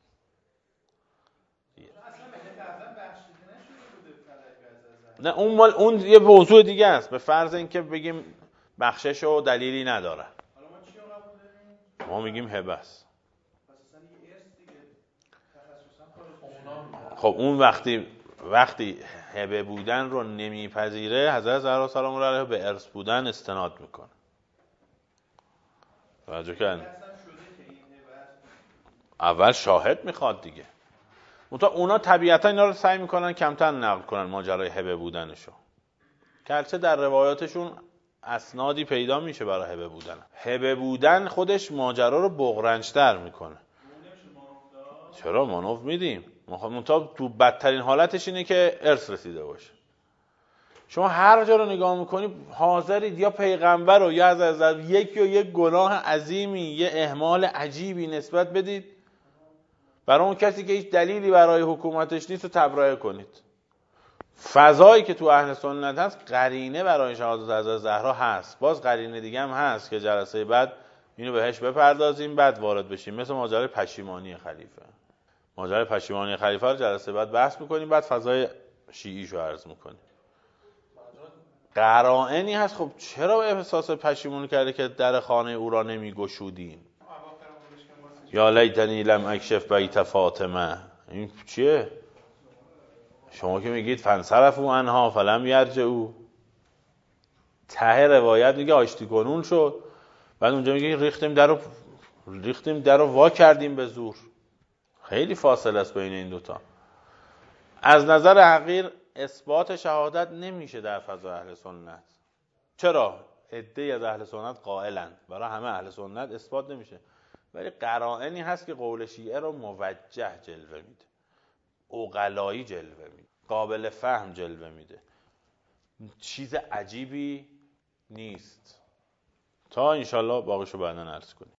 نه اون یه موضوع دیگه است. به فرض اینکه بگیم بخشش و دلیلی نداره، ما میگیم هبه است. خب اون وقتی هبه بودن رو نمیپذیره، حضرت زهرا سلام الله علیها به ارث بودن استناد میکنه. توجه کردن؟ اول شاهد میخواد دیگه. اونا طبیعتا اینا رو سعی میکنن کمتر نقل کنن ماجرای هبه بودنشو، گرچه در روایاتشون اسنادی پیدا میشه برای هبه بودن. هبه بودن خودش ماجرا رو بغرنج‌تر میکنه. چرا مانوف میدیم؟ منتها تو بدترین حالتش اینه که ارث رسیده باشه. شما هر جا رو نگاه میکنی حاضرید یا پیغمبر رو یا از یک گناه عظیمی، یه اهمال عجیبی نسبت بدید برای اون کسی که هیچ دلیلی برای حکومتش نیست و تبرئه کنید. فضایی که تو اهل سنت هست قرینه برای شهادت حضرت زهرا هست. باز قرینه دیگه هم هست که جلسه بعد اینو بهش بپردازیم بعد وارد بشیم، مثل ماجرای پشیمانی خلیفه. ماجرای پشیمانی خلیفه رو جلسه بعد بحث میکنیم، بعد فضای شیعیشو عرض میکنیم. قرائنی هست. خب چرا احساس پشیمونی کرده که در خانه او را نمیگشودیم؟ یا لیتنی لم اکشف بیت فاطمه. این چیه؟ شما که میگید فنصرفوا عنها فلم یرجعوا، ته روایت میگه آشتی کنون شد، بعد اونجا میگه ریختیم در رو وا کردیم به زور. خیلی فاصله است بین این دوتا. از نظر حقیر اثبات شهادت نمیشه در فضا اهل سنت. چرا؟ عده‌ای از اهل سنت قائلند، برای همه اهل سنت اثبات نمیشه، ولی قرائنی هست که قول شیعه رو موجه جلوه میده، عقلایی جلوه میده، قابل فهم جلوه میده، چیز عجیبی نیست. تا انشالله باقیشو بعداً عرض کنیم.